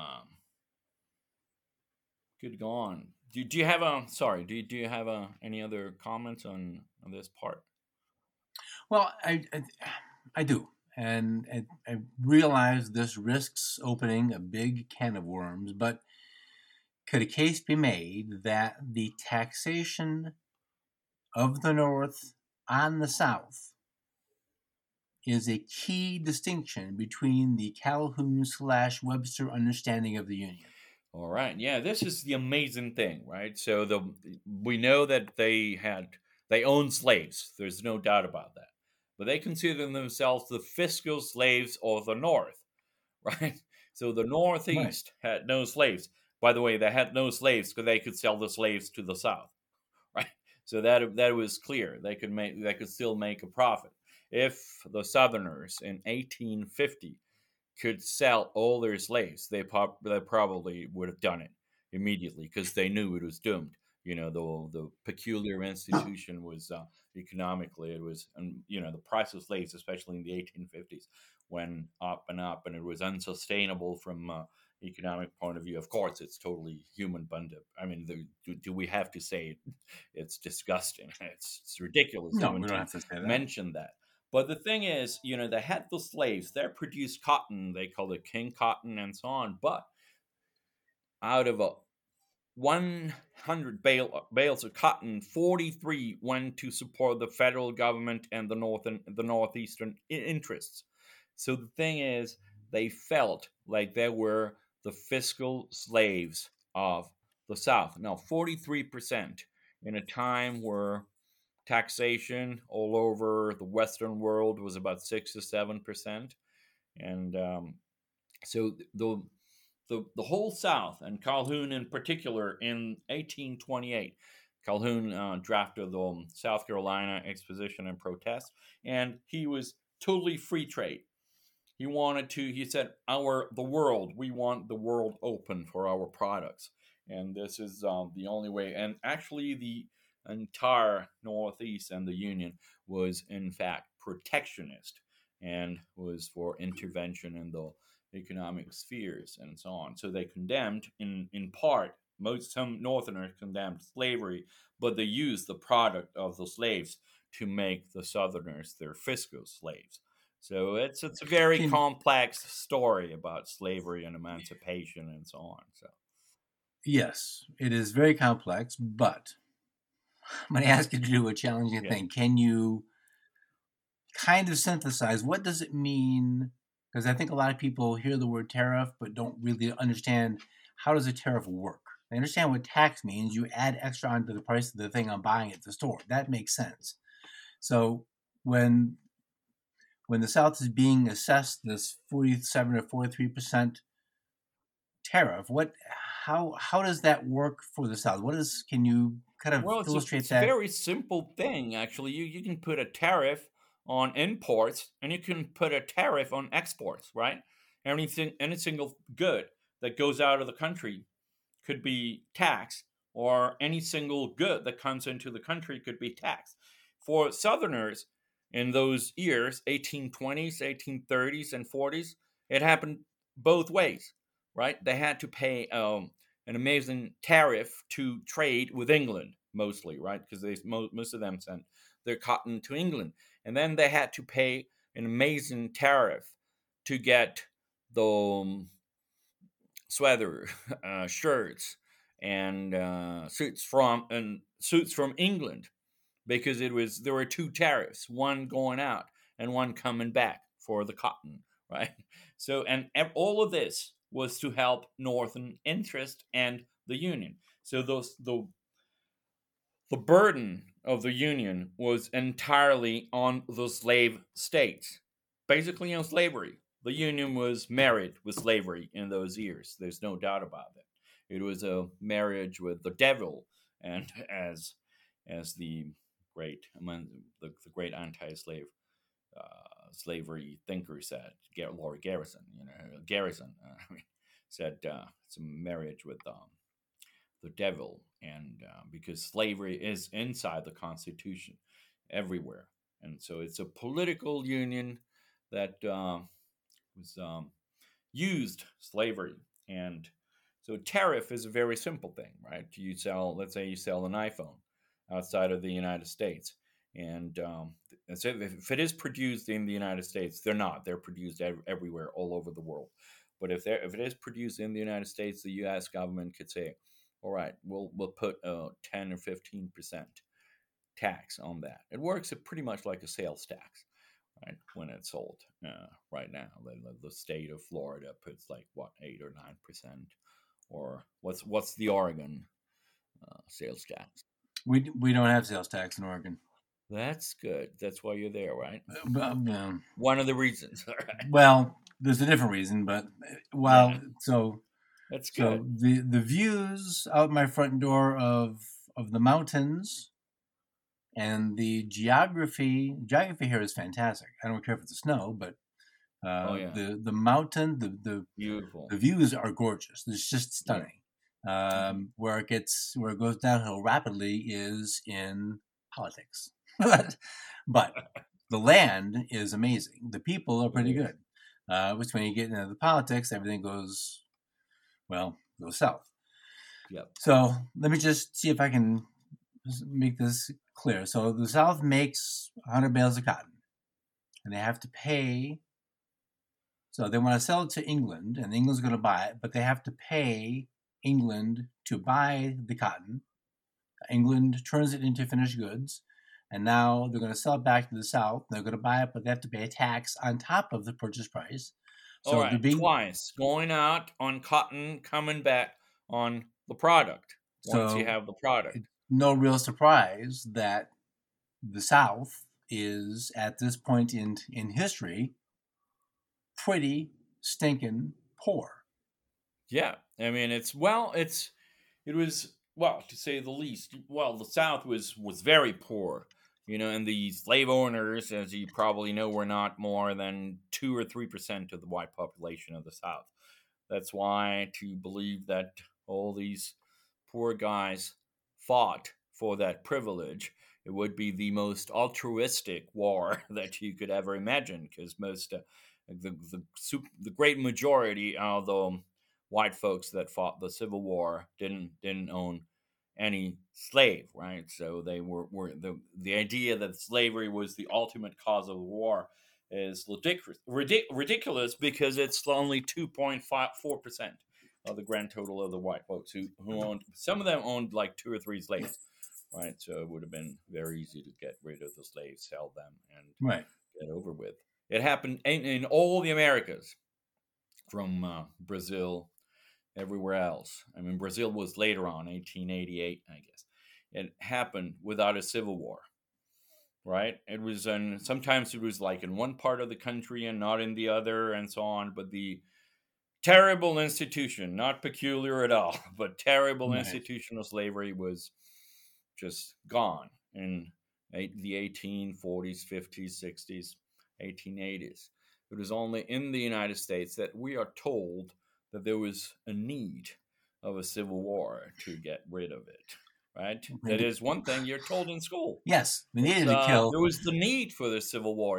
good gone. Do you have a sorry? Do you have any other comments on this part? Well, I do, and I realize this risks opening a big can of worms. But could a case be made that the taxation of the North on the South is a key distinction between the Calhoun/Webster understanding of the Union? All right. Yeah, this is the amazing thing, right? So we know that they owned slaves. There's no doubt about that. But they consider themselves the fiscal slaves of the North, right? So the Right. Northeast had no slaves. By the way, they had no slaves because they could sell the slaves to the South, right? So that was clear. They could still make a profit. If the Southerners in 1850 could sell all their slaves, they probably would have done it immediately because they knew it was doomed. You know, the peculiar institution was economically, it was, and you know, the price of slaves, especially in the 1850s, went up and up, and it was unsustainable from economic point of view. Of course, it's totally human bundle. I mean, do we have to say it? It's disgusting. It's ridiculous No, even we don't to have to say that. mention that. But the thing is, you know, they had the slaves. They produced cotton. They called it king cotton and so on. But out of 100 bales of cotton, 43 went to support the federal government and the northeastern interests. So the thing is, they felt like they were the fiscal slaves of the South. Now, 43% in a time where taxation all over the Western world was about 6 to 7%, and so the whole South, and Calhoun in particular, in 1828, Calhoun drafted the South Carolina Exposition and Protest, and he was totally free trade. He wanted to. He said, we want the world open for our products, and this is the only way. And actually, the entire Northeast and the Union was in fact protectionist and was for intervention in the economic spheres and so on. So they condemned, in part, some Northerners condemned slavery, but they used the product of the slaves to make the Southerners their fiscal slaves. So it's a very Can complex story about slavery and emancipation and so on. So Yes, it is very complex, but I'm going to ask you to do a challenging yeah, thing. Can you kind of synthesize what does it mean? Because I think a lot of people hear the word tariff but don't really understand how does a tariff work. They understand what tax means. You add extra onto the price of the thing I'm buying at the store. That makes sense. So when the South is being assessed this 47 or 43% tariff, how does that work for the South? Can you kind of well, illustrate it's a that? very simple thing actually. You can put a tariff on imports and you can put a tariff on exports, right? Any single good that goes out of the country could be taxed, or any single good that comes into the country could be taxed. For Southerners in those years, 1820s, 1830s, and 40s, it happened both ways, right? They had to pay an amazing tariff to trade with England, mostly, right? Because most of them sent their cotton to England. And then they had to pay an amazing tariff to get the sweater, shirts, and suits from England, because there were two tariffs, one going out and one coming back for the cotton, right? So and all of this was to help Northern interest and the Union. So the burden of the Union was entirely on the slave states, basically on slavery. The Union was married with slavery in those years. There's no doubt about it. It was a marriage with the devil, and as the among the great anti-slave slavery thinkers said, Lord Garrison, said it's a marriage with the devil, and because slavery is inside the Constitution everywhere, and so it's a political union that was used slavery. And so tariff is a very simple thing, right? Let's say you sell an iPhone outside of the United States, and so if it is produced in the United States, they're produced everywhere, all over the world. But if it is produced in the United States, the U.S. government could say, all right, we'll put a 10 or 15% tax on that. It works pretty much like a sales tax, right? When it's sold, right now, the state of Florida puts like 8 or 9%, or what's the Oregon sales tax? We don't have sales tax in Oregon. That's good. That's why you're there, right? But, one of the reasons. Right? Well, there's a different reason, but so that's good. So the views out my front door of the mountains and the geography here is fantastic. I don't care if it's snow, but the mountain, the beautiful, the views are gorgeous. It's just stunning. Yeah. Where it goes downhill rapidly is in politics. But the land is amazing. The people are pretty good. Which when you get into the politics, everything goes south. Yep. So let me just see if I can make this clear. So the South makes 100 bales of cotton, and they have to pay. So they want to sell it to England, and England's going to buy it, but they have to pay England to buy the cotton. England turns it into finished goods, and now they're going to sell it back to the South. They're going to buy it, but they have to pay a tax on top of the purchase price. So all right, twice. Going out on cotton, coming back on the product once you have the product. No real surprise that the South is, at this point in history, pretty stinking poor. Yeah. I mean, it was, to say the least, the South was very poor, and the slave owners, as you probably know, were not more than 2 or 3% of the white population of the South. That's why to believe that all these poor guys fought for that privilege, it would be the most altruistic war that you could ever imagine, because most the great majority of the white folks that fought the Civil War didn't own any slave, right? So they were the idea that slavery was the ultimate cause of the war is ridiculous, because it's only 2.4% of the grand total of the white folks who owned. Some of them owned like 2 or 3 slaves, right? So it would have been very easy to get rid of the slaves, sell them, and get over with. It happened in all the Americas, from Brazil, everywhere else. I mean, Brazil was later on, 1888, I guess. It happened without a civil war, right? It was sometimes it was like in one part of the country and not in the other, and so on. But the terrible institution, not peculiar at all, but terrible institution of slavery was just gone in the 1840s, 50s, 60s, 1880s. It was only in the United States that we are told that there was a need of a civil war to get rid of it, right? That is one thing you're told in school. Yes, we needed to kill. There was the need for the Civil War.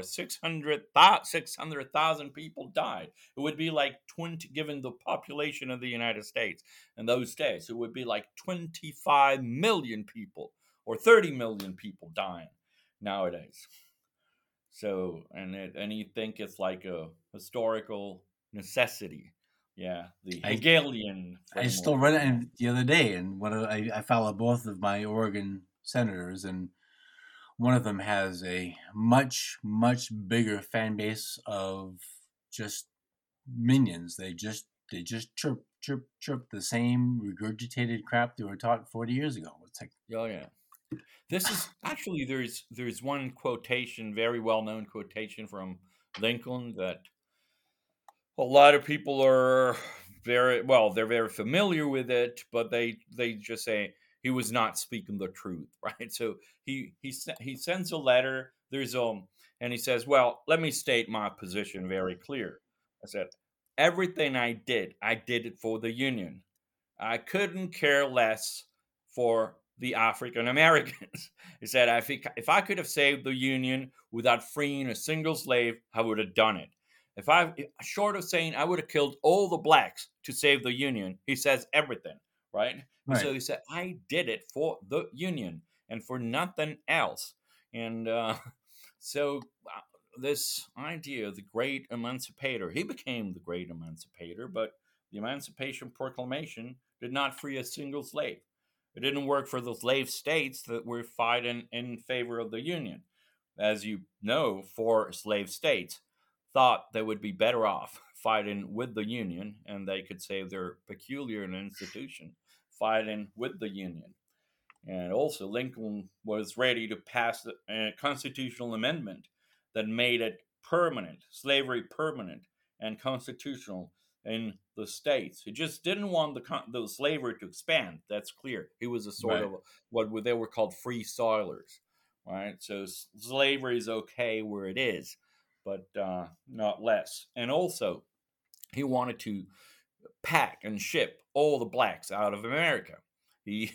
600,000 people died. It would be like 20, given the population of the United States in those days, it would be like 25 million people or 30 million people dying nowadays. So, and you think it's like a historical necessity. Yeah, the Hegelian framework. I still read it the other day, and I follow both of my Oregon senators, and one of them has a much, much bigger fan base of just minions. They just chirp the same regurgitated crap they were taught 40 years ago. It's like, oh yeah. This is actually there's one quotation, very well known quotation from Lincoln that a lot of people are they're very familiar with it, but they just say he was not speaking the truth, right? So he sends a letter. And he says, well, let me state my position very clear. I said, everything I did it for the Union. I couldn't care less for the African Americans. He said, if I could have saved the Union without freeing a single slave, I would have done it. Short of saying I would have killed all the blacks to save the Union, he says everything, right? So he said, I did it for the Union and for nothing else. And so this idea of the great emancipator, he became the great emancipator, but the Emancipation Proclamation did not free a single slave. It didn't work for the slave states that were fighting in favor of the Union. As you know, 4 slave states thought they would be better off fighting with the Union, and they could save their peculiar institution fighting with the Union. And also, Lincoln was ready to pass a constitutional amendment that made it permanent, slavery permanent and constitutional in the states. He just didn't want the slavery to expand. That's clear. He was a sort of what they were called free soilers, right? So slavery is okay where it is, but not less. And also, he wanted to pack and ship all the blacks out of America. He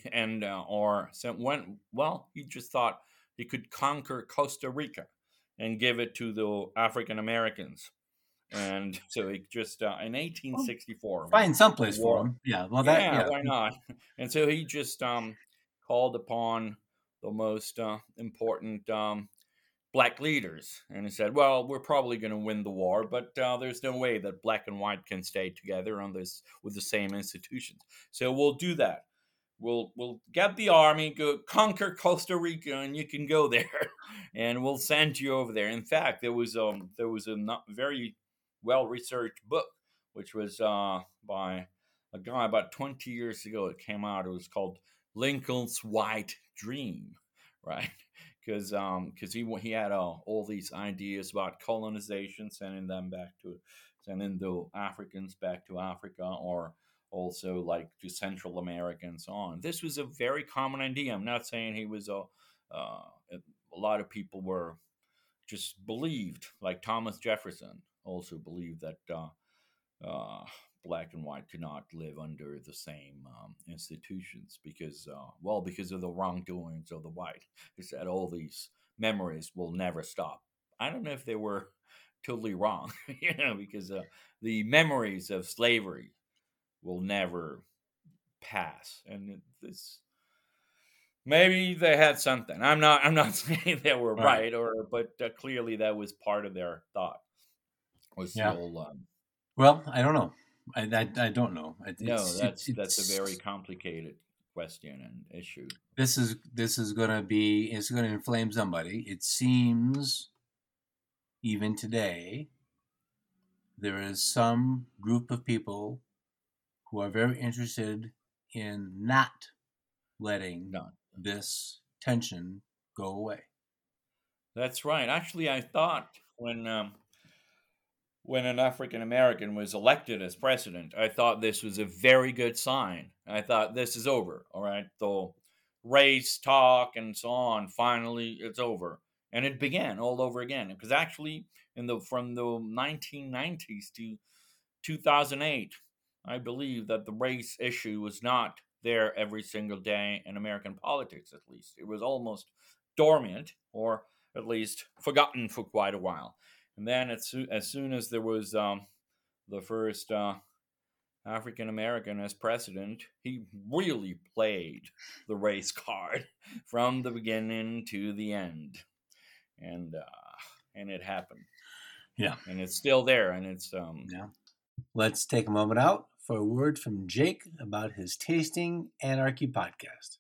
just thought he could conquer Costa Rica and give it to the African Americans. And so he just in 1864 find someplace for him. Yeah, well, why not? And so he just called upon the most important black leaders, and he said, "Well, we're probably going to win the war, but there's no way that black and white can stay together on this with the same institutions. So we'll do that. We'll get the army, go conquer Costa Rica, and you can go there, and we'll send you over there." In fact, there was a not very well-researched book, which was by a guy about 20 years ago. It came out. It was called Lincoln's White Dream, right? Because he had all these ideas about colonization, sending the Africans back to Africa, or also like to Central America and so on. This was a very common idea. I'm not saying he was a lot of people were just believed, like Thomas Jefferson also believed that black and white could not live under the same institutions because of the wrongdoings of the white. He said all these memories will never stop. I don't know if they were totally wrong, because the memories of slavery will never pass. And this, maybe they had something. I'm not saying they were right, but clearly that was part of their thought. Was the whole, well, I don't know. I don't know. That's a very complicated question and issue. This is going to inflame somebody. It seems even today there is some group of people who are very interested in not letting this tension go away. That's right. Actually, I thought when an African American was elected as president, I thought this was a very good sign. I thought this is over. All right, the race talk and so on, finally it's over, and it began all over again. Because actually, from the 1990s to 2008, I believe that the race issue was not there every single day in American politics. At least it was almost dormant, or at least forgotten for quite a while. And then as soon as there was the first African American as president, he really played the race card from the beginning to the end, and it happened. Yeah, and it's still there, and it's Let's take a moment out for a word from Jake about his Tasting Anarchy podcast.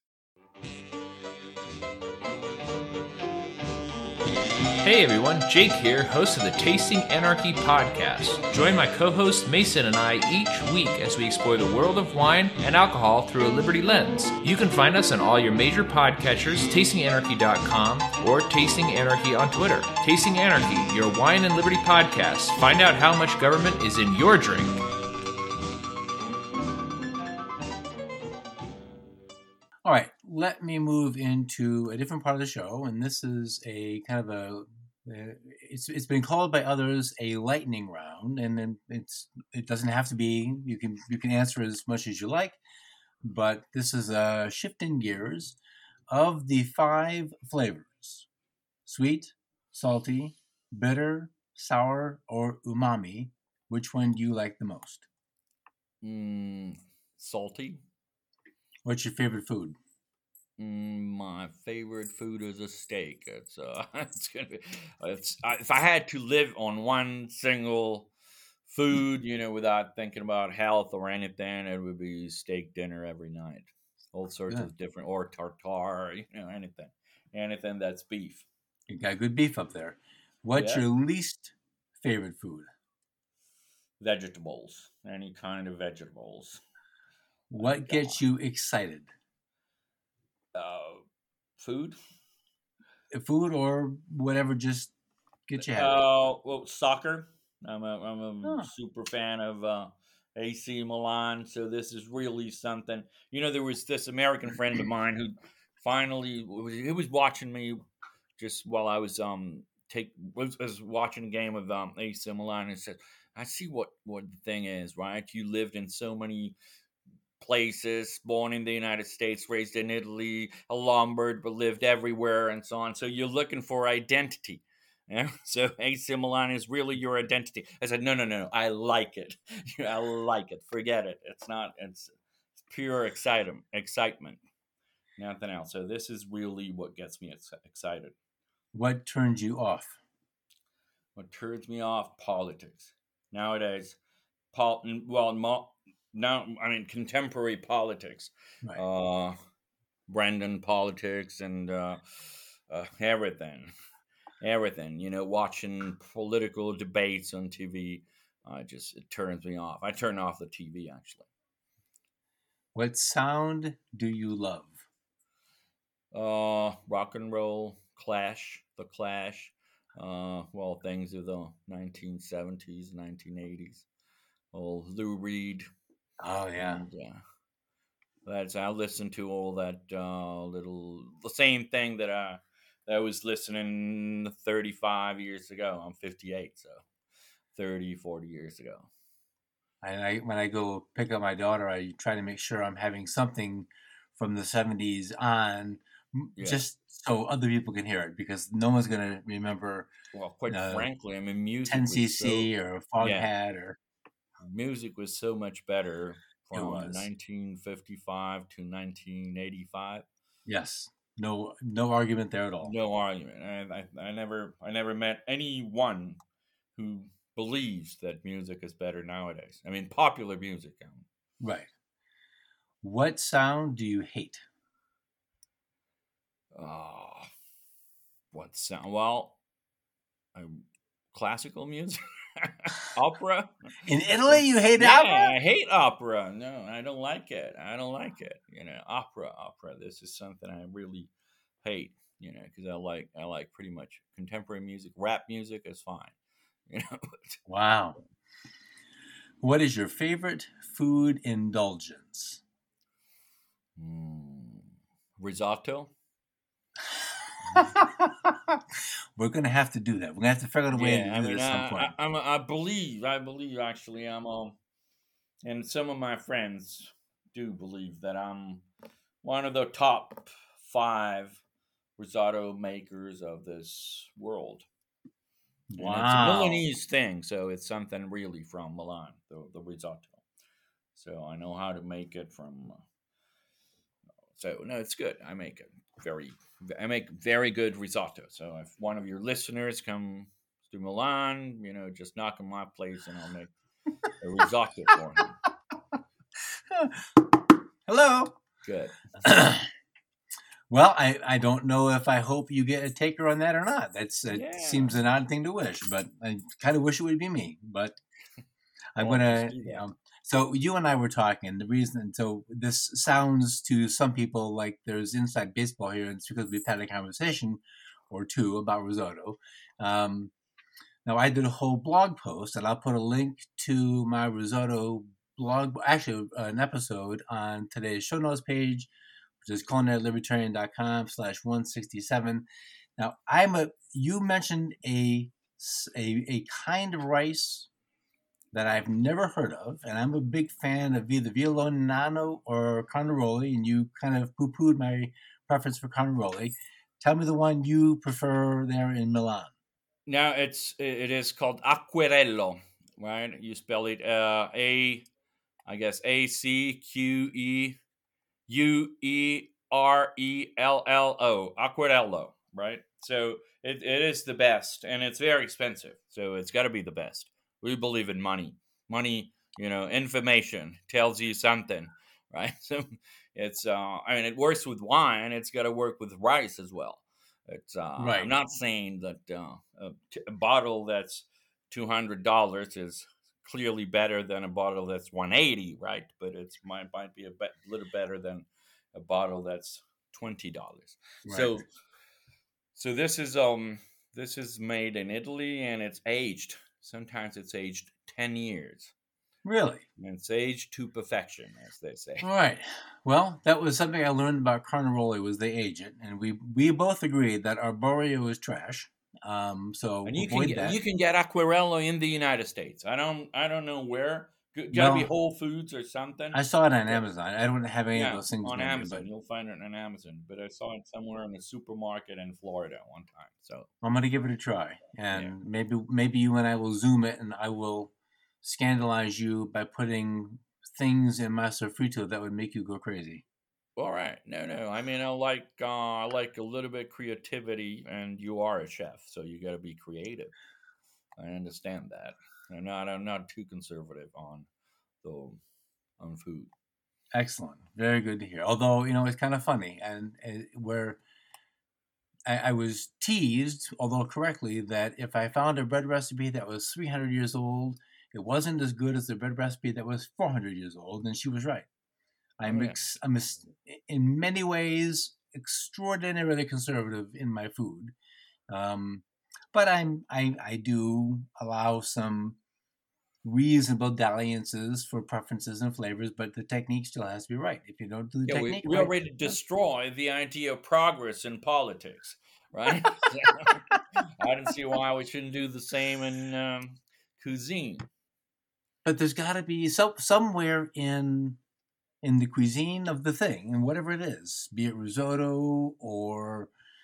Hey everyone, Jake here, host of the Tasting Anarchy podcast. Join my co-host Mason and I each week as we explore the world of wine and alcohol through a Liberty lens. You can find us on all your major podcatchers, tastinganarchy.com, or Tasting Anarchy on Twitter. Tasting Anarchy, your wine and liberty podcast. Find out how much government is in your drink. All right, let me move into a different part of the show, and this is a kind of a. It's been called by others a lightning round, and then it doesn't have to be. You can answer as much as you like, but this is a shift in gears of the 5 flavors: sweet, salty, bitter, sour, or umami. Which one do you like the most? Salty. What's your favorite food? My favorite food is a steak. It's gonna be. If I had to live on one single food, without thinking about health or anything, it would be steak dinner every night. All sorts Good. of different, or tartare, anything that's beef. You got good beef up there. What's Yeah. your least favorite food? Vegetables, any kind of vegetables. What gets you excited? Food. Food or whatever just gets you happy. Well, soccer. I'm a super fan of AC Milan, so this is really something. There was this American friend of mine who finally he was watching me just while I was was watching a game of AC Milan, and said, "I see what the thing is, right? You lived in so many places, born in the United States, raised in Italy, a Lombard, but lived everywhere, and so on. So you're looking for identity." Yeah. So AC Milan is really your identity. I said, no. I like it. I like it. Forget it. It's not. It's pure excitement. Nothing else. So this is really what gets me excited. What turns you off? What turns me off? Politics. Nowadays, contemporary politics. Right. Brendan politics and everything. Watching political debates on TV, it turns me off. I turn off the TV, actually. What sound do you love? Rock and roll, The Clash. Things of the 1970s, 1980s. Oh, Lou Reed. Oh yeah. And, I listen to all that the same thing that I was listening 35 years ago. I'm 58, so 30, 40 years ago. When I go pick up my daughter, I try to make sure I'm having something from the 70s on, just so other people can hear it, because no one's going to remember. Well, quite frankly, music 10cc or Foghat or... Music was so much better from 1955 to 1985. Yes. No argument there at all. No argument. I never met anyone who believes that music is better nowadays. Popular music. Right. What sound do you hate? What sound? Well, classical music. Opera. In Italy, you hate opera? Yeah, I hate opera. No, I don't like it. Opera. This is something I really hate. Because I like pretty much contemporary music. Rap music is fine. Wow. What is your favorite food indulgence? Risotto. We're gonna have to do that. We're gonna have to figure out a way to do it at some point. I believe actually and some of my friends do believe that I'm one of the top 5 risotto makers of this world. Wow. And it's a Milanese thing, so it's something really from Milan, the risotto. So I know how to make it from. So no, it's good. I make very good risotto. So if one of your listeners comes to Milan, just knock on my place and I'll make a risotto for him. Hello. Good. Well, I don't know if I hope you get a taker on that or not. Seems an odd thing to wish, but I kind of wish it would be me. But I'm going to... So you and I were talking. The reason... So this sounds to some people like there's inside baseball here, and it's because we've had a conversation or two about risotto. Now, I did a whole blog post, and I'll put a link to my risotto blog, actually an episode on today's show notes page, which is culinarylibertarian.com/167. Now, you mentioned a kind of rice that I've never heard of, and I'm a big fan of either Vitello Nano or Carnaroli, and you kind of poo-pooed my preference for Carnaroli. Tell me the one you prefer there in Milan. Now it is called Acquerello, right? You spell it A-C-Q-E-U-E-R-E-L-L-O, Acquerello, right? So it is the best, and it's very expensive, so it's got to be the best. We believe in money. Money, information tells you something, right? So it's, it works with wine. It's got to work with rice as well. It's, Right. I'm not saying that a bottle that's $200 is clearly better than a bottle that's $180, right? But it might be a little better than a bottle that's $20. Right. So this is made in Italy, and it's aged. Sometimes it's aged 10 years. Really? And it's aged to perfection, as they say. All right. Well, that was something I learned about Carnaroli, was they age it, and we both agreed that Arborio is trash. So and you avoid that. You can get Acquerello in the United States. I don't know where. Gotta be Whole Foods or something. I saw it on Amazon. I don't have any of those things on Amazon. But You'll find it on Amazon. But I saw it somewhere in a supermarket in Florida one time. So I'm gonna give it a try, and maybe you and I will Zoom it, and I will scandalize you by putting things in my sofrito that would make you go crazy. All right. No. I mean, I like a little bit of creativity, and you are a chef, so you got to be creative. I understand that. I'm not too conservative on food. Excellent. Very good to hear. Although, it's kind of funny, and where I was teased, although correctly, that if I found a bread recipe that was 300 years old, it wasn't as good as the bread recipe that was 400 years old, and she was right. I'm in many ways extraordinarily conservative in my food, but I do allow some reasonable dalliances for preferences and flavors, but the technique still has to be right. If you don't do the technique, we already destroy the idea of progress in politics, right? I don't see why we shouldn't do the same in cuisine. But there's got to be somewhere in the cuisine of the thing, and whatever it is, be it risotto or,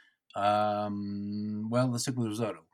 let's stick with risotto.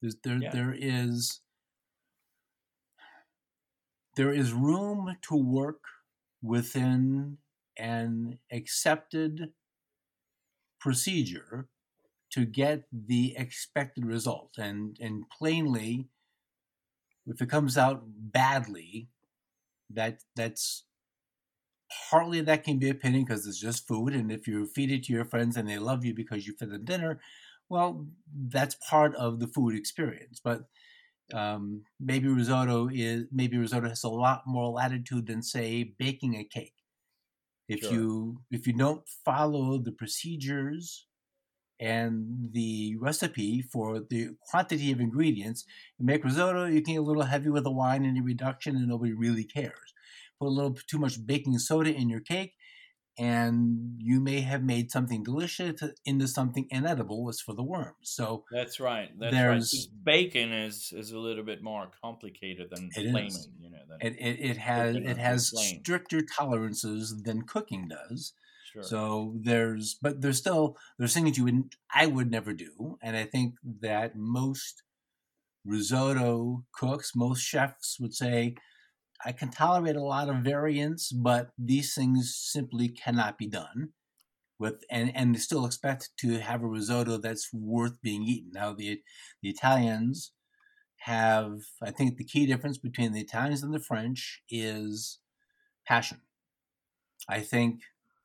There is room to work within an accepted procedure to get the expected result. And plainly, if it comes out badly, that's partly that can be a pity because it's just food. And if you feed it to your friends and they love you because you fed them dinner, well, that's part of the food experience. But maybe risotto has a lot more latitude than, say, baking a cake. If you don't follow the procedures and the recipe for the quantity of ingredients, you make risotto, you can get a little heavy with the wine and the reduction, and nobody really cares. Put a little too much baking soda in your cake, and you may have made something delicious into something inedible. As for the worms. So that's right. Bacon is a little bit more complicated than flaming. It has stricter tolerances than cooking does. Sure. So there's things I would never do, and I think that most risotto cooks, most chefs would say, I can tolerate a lot of variance, but these things simply cannot be done and still expect to have a risotto that's worth being eaten. Now, the Italians have, I think the key difference between the Italians and the French is passion. I think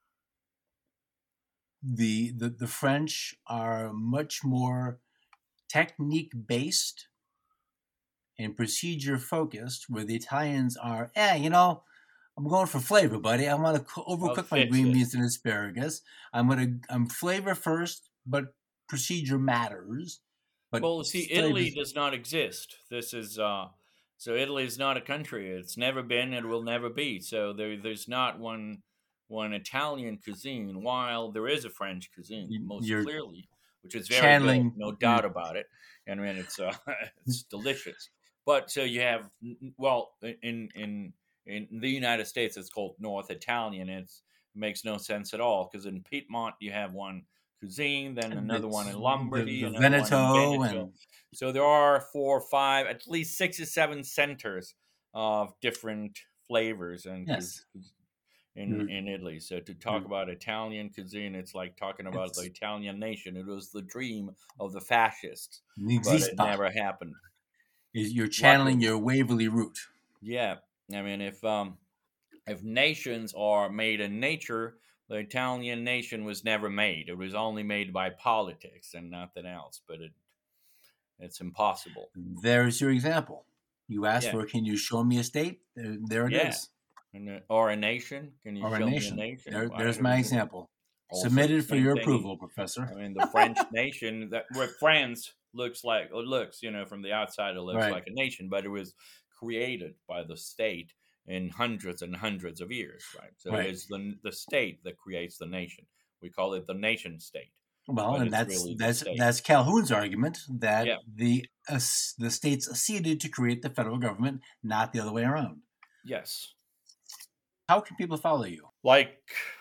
the French are much more technique based and procedure focused, where the Italians are, I'm going for flavor, buddy. I want to overcook my green beans and asparagus. I'm flavor first, but procedure matters. But Italy does not exist. This is so Italy is not a country. It's never been. It will never be. So there's not one an Italian cuisine, while there is a French cuisine, most You're clearly, which is very channeling. good, no doubt about it. And I mean, it's it's delicious. But so you have, well, in the United States, it's called North Italian. It makes no sense at all, because in Piedmont you have one cuisine, then another one in Lombardy, the another one in Veneto, Veneto. and So there are 4 or 5, at least 6 or 7 centers of different flavors and yes, in Italy. So to talk about Italian cuisine, it's like talking about the Italian nation. It was the dream of the fascists, but it never happened. You're channeling your Waverly route. Yeah, I mean, if nations are made in nature, the Italian nation was never made. It was only made by politics and nothing else. But it's impossible. There's your example. You asked for, can you show me a state? There it is. Or a nation. Can you show me a nation? There's my example. Submitted for your approval, Professor. I mean, the French nation, what France looks like, or looks, from the outside, it looks like a nation, but it was created by the state in hundreds and hundreds of years, right? So it's the state that creates the nation. We call it the nation state. Well, and that's Calhoun's argument that the states acceded to create the federal government, not the other way around. Yes. How can people follow you? Like,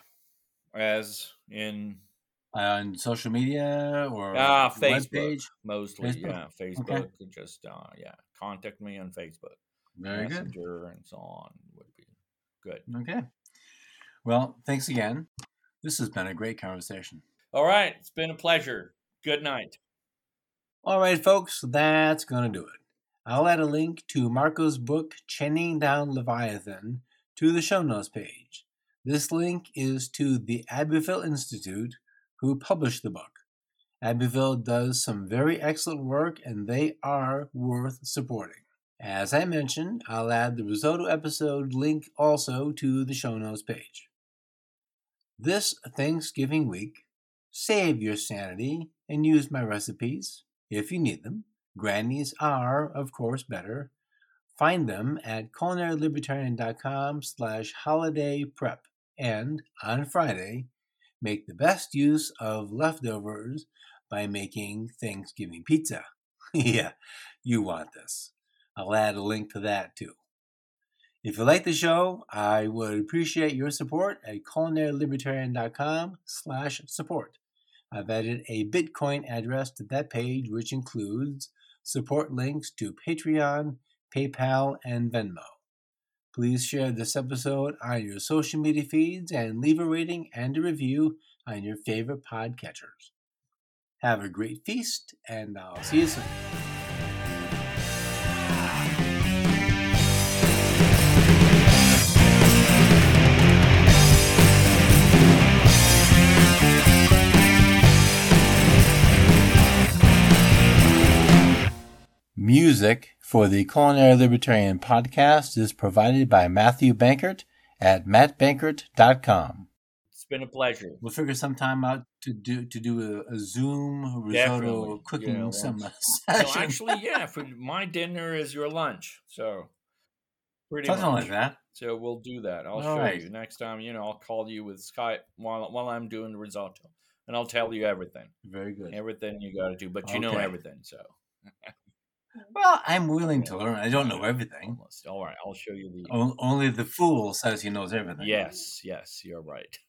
as in on social media or Facebook, webpage? Mostly. Facebook? Yeah, Facebook. Okay. Just contact me on Facebook. Very Messenger good. And so on would be good. Okay. Well, thanks again. This has been a great conversation. All right. It's been a pleasure. Good night. All right, folks. That's going to do it. I'll add a link to Marco's book, Chaining Down Leviathan, to the show notes page. This link is to the Abbeville Institute, who published the book. Abbeville does some very excellent work, and they are worth supporting. As I mentioned, I'll add the risotto episode link also to the show notes page. This Thanksgiving week, save your sanity and use my recipes if you need them. Granny's are, of course, better. Find them at culinarylibertarian.com/holidayprep. And on Friday, make the best use of leftovers by making Thanksgiving pizza. Yeah, you want this. I'll add a link to that too. If you like the show, I would appreciate your support at culinarylibertarian.com/support. I've added a Bitcoin address to that page, which includes support links to Patreon, PayPal, and Venmo. Please share this episode on your social media feeds and leave a rating and a review on your favorite podcatchers. Have a great feast, and I'll see you soon. Music for the Culinary Libertarian podcast is provided by Matthew Bankert at mattbankert.com. It's been a pleasure. We'll figure some time out to do a Zoom risotto cooking session. No, actually, for my dinner is your lunch, so pretty something much like that. So we'll do that. I'll show you next time. I'll call you with Skype while I'm doing the risotto, and I'll tell you everything. Very good. Everything you got to do, but you know everything, so. Well, I'm willing to learn. I don't know everything. Almost. All right, I'll show you Only the fool says he knows everything. Yes, you're right.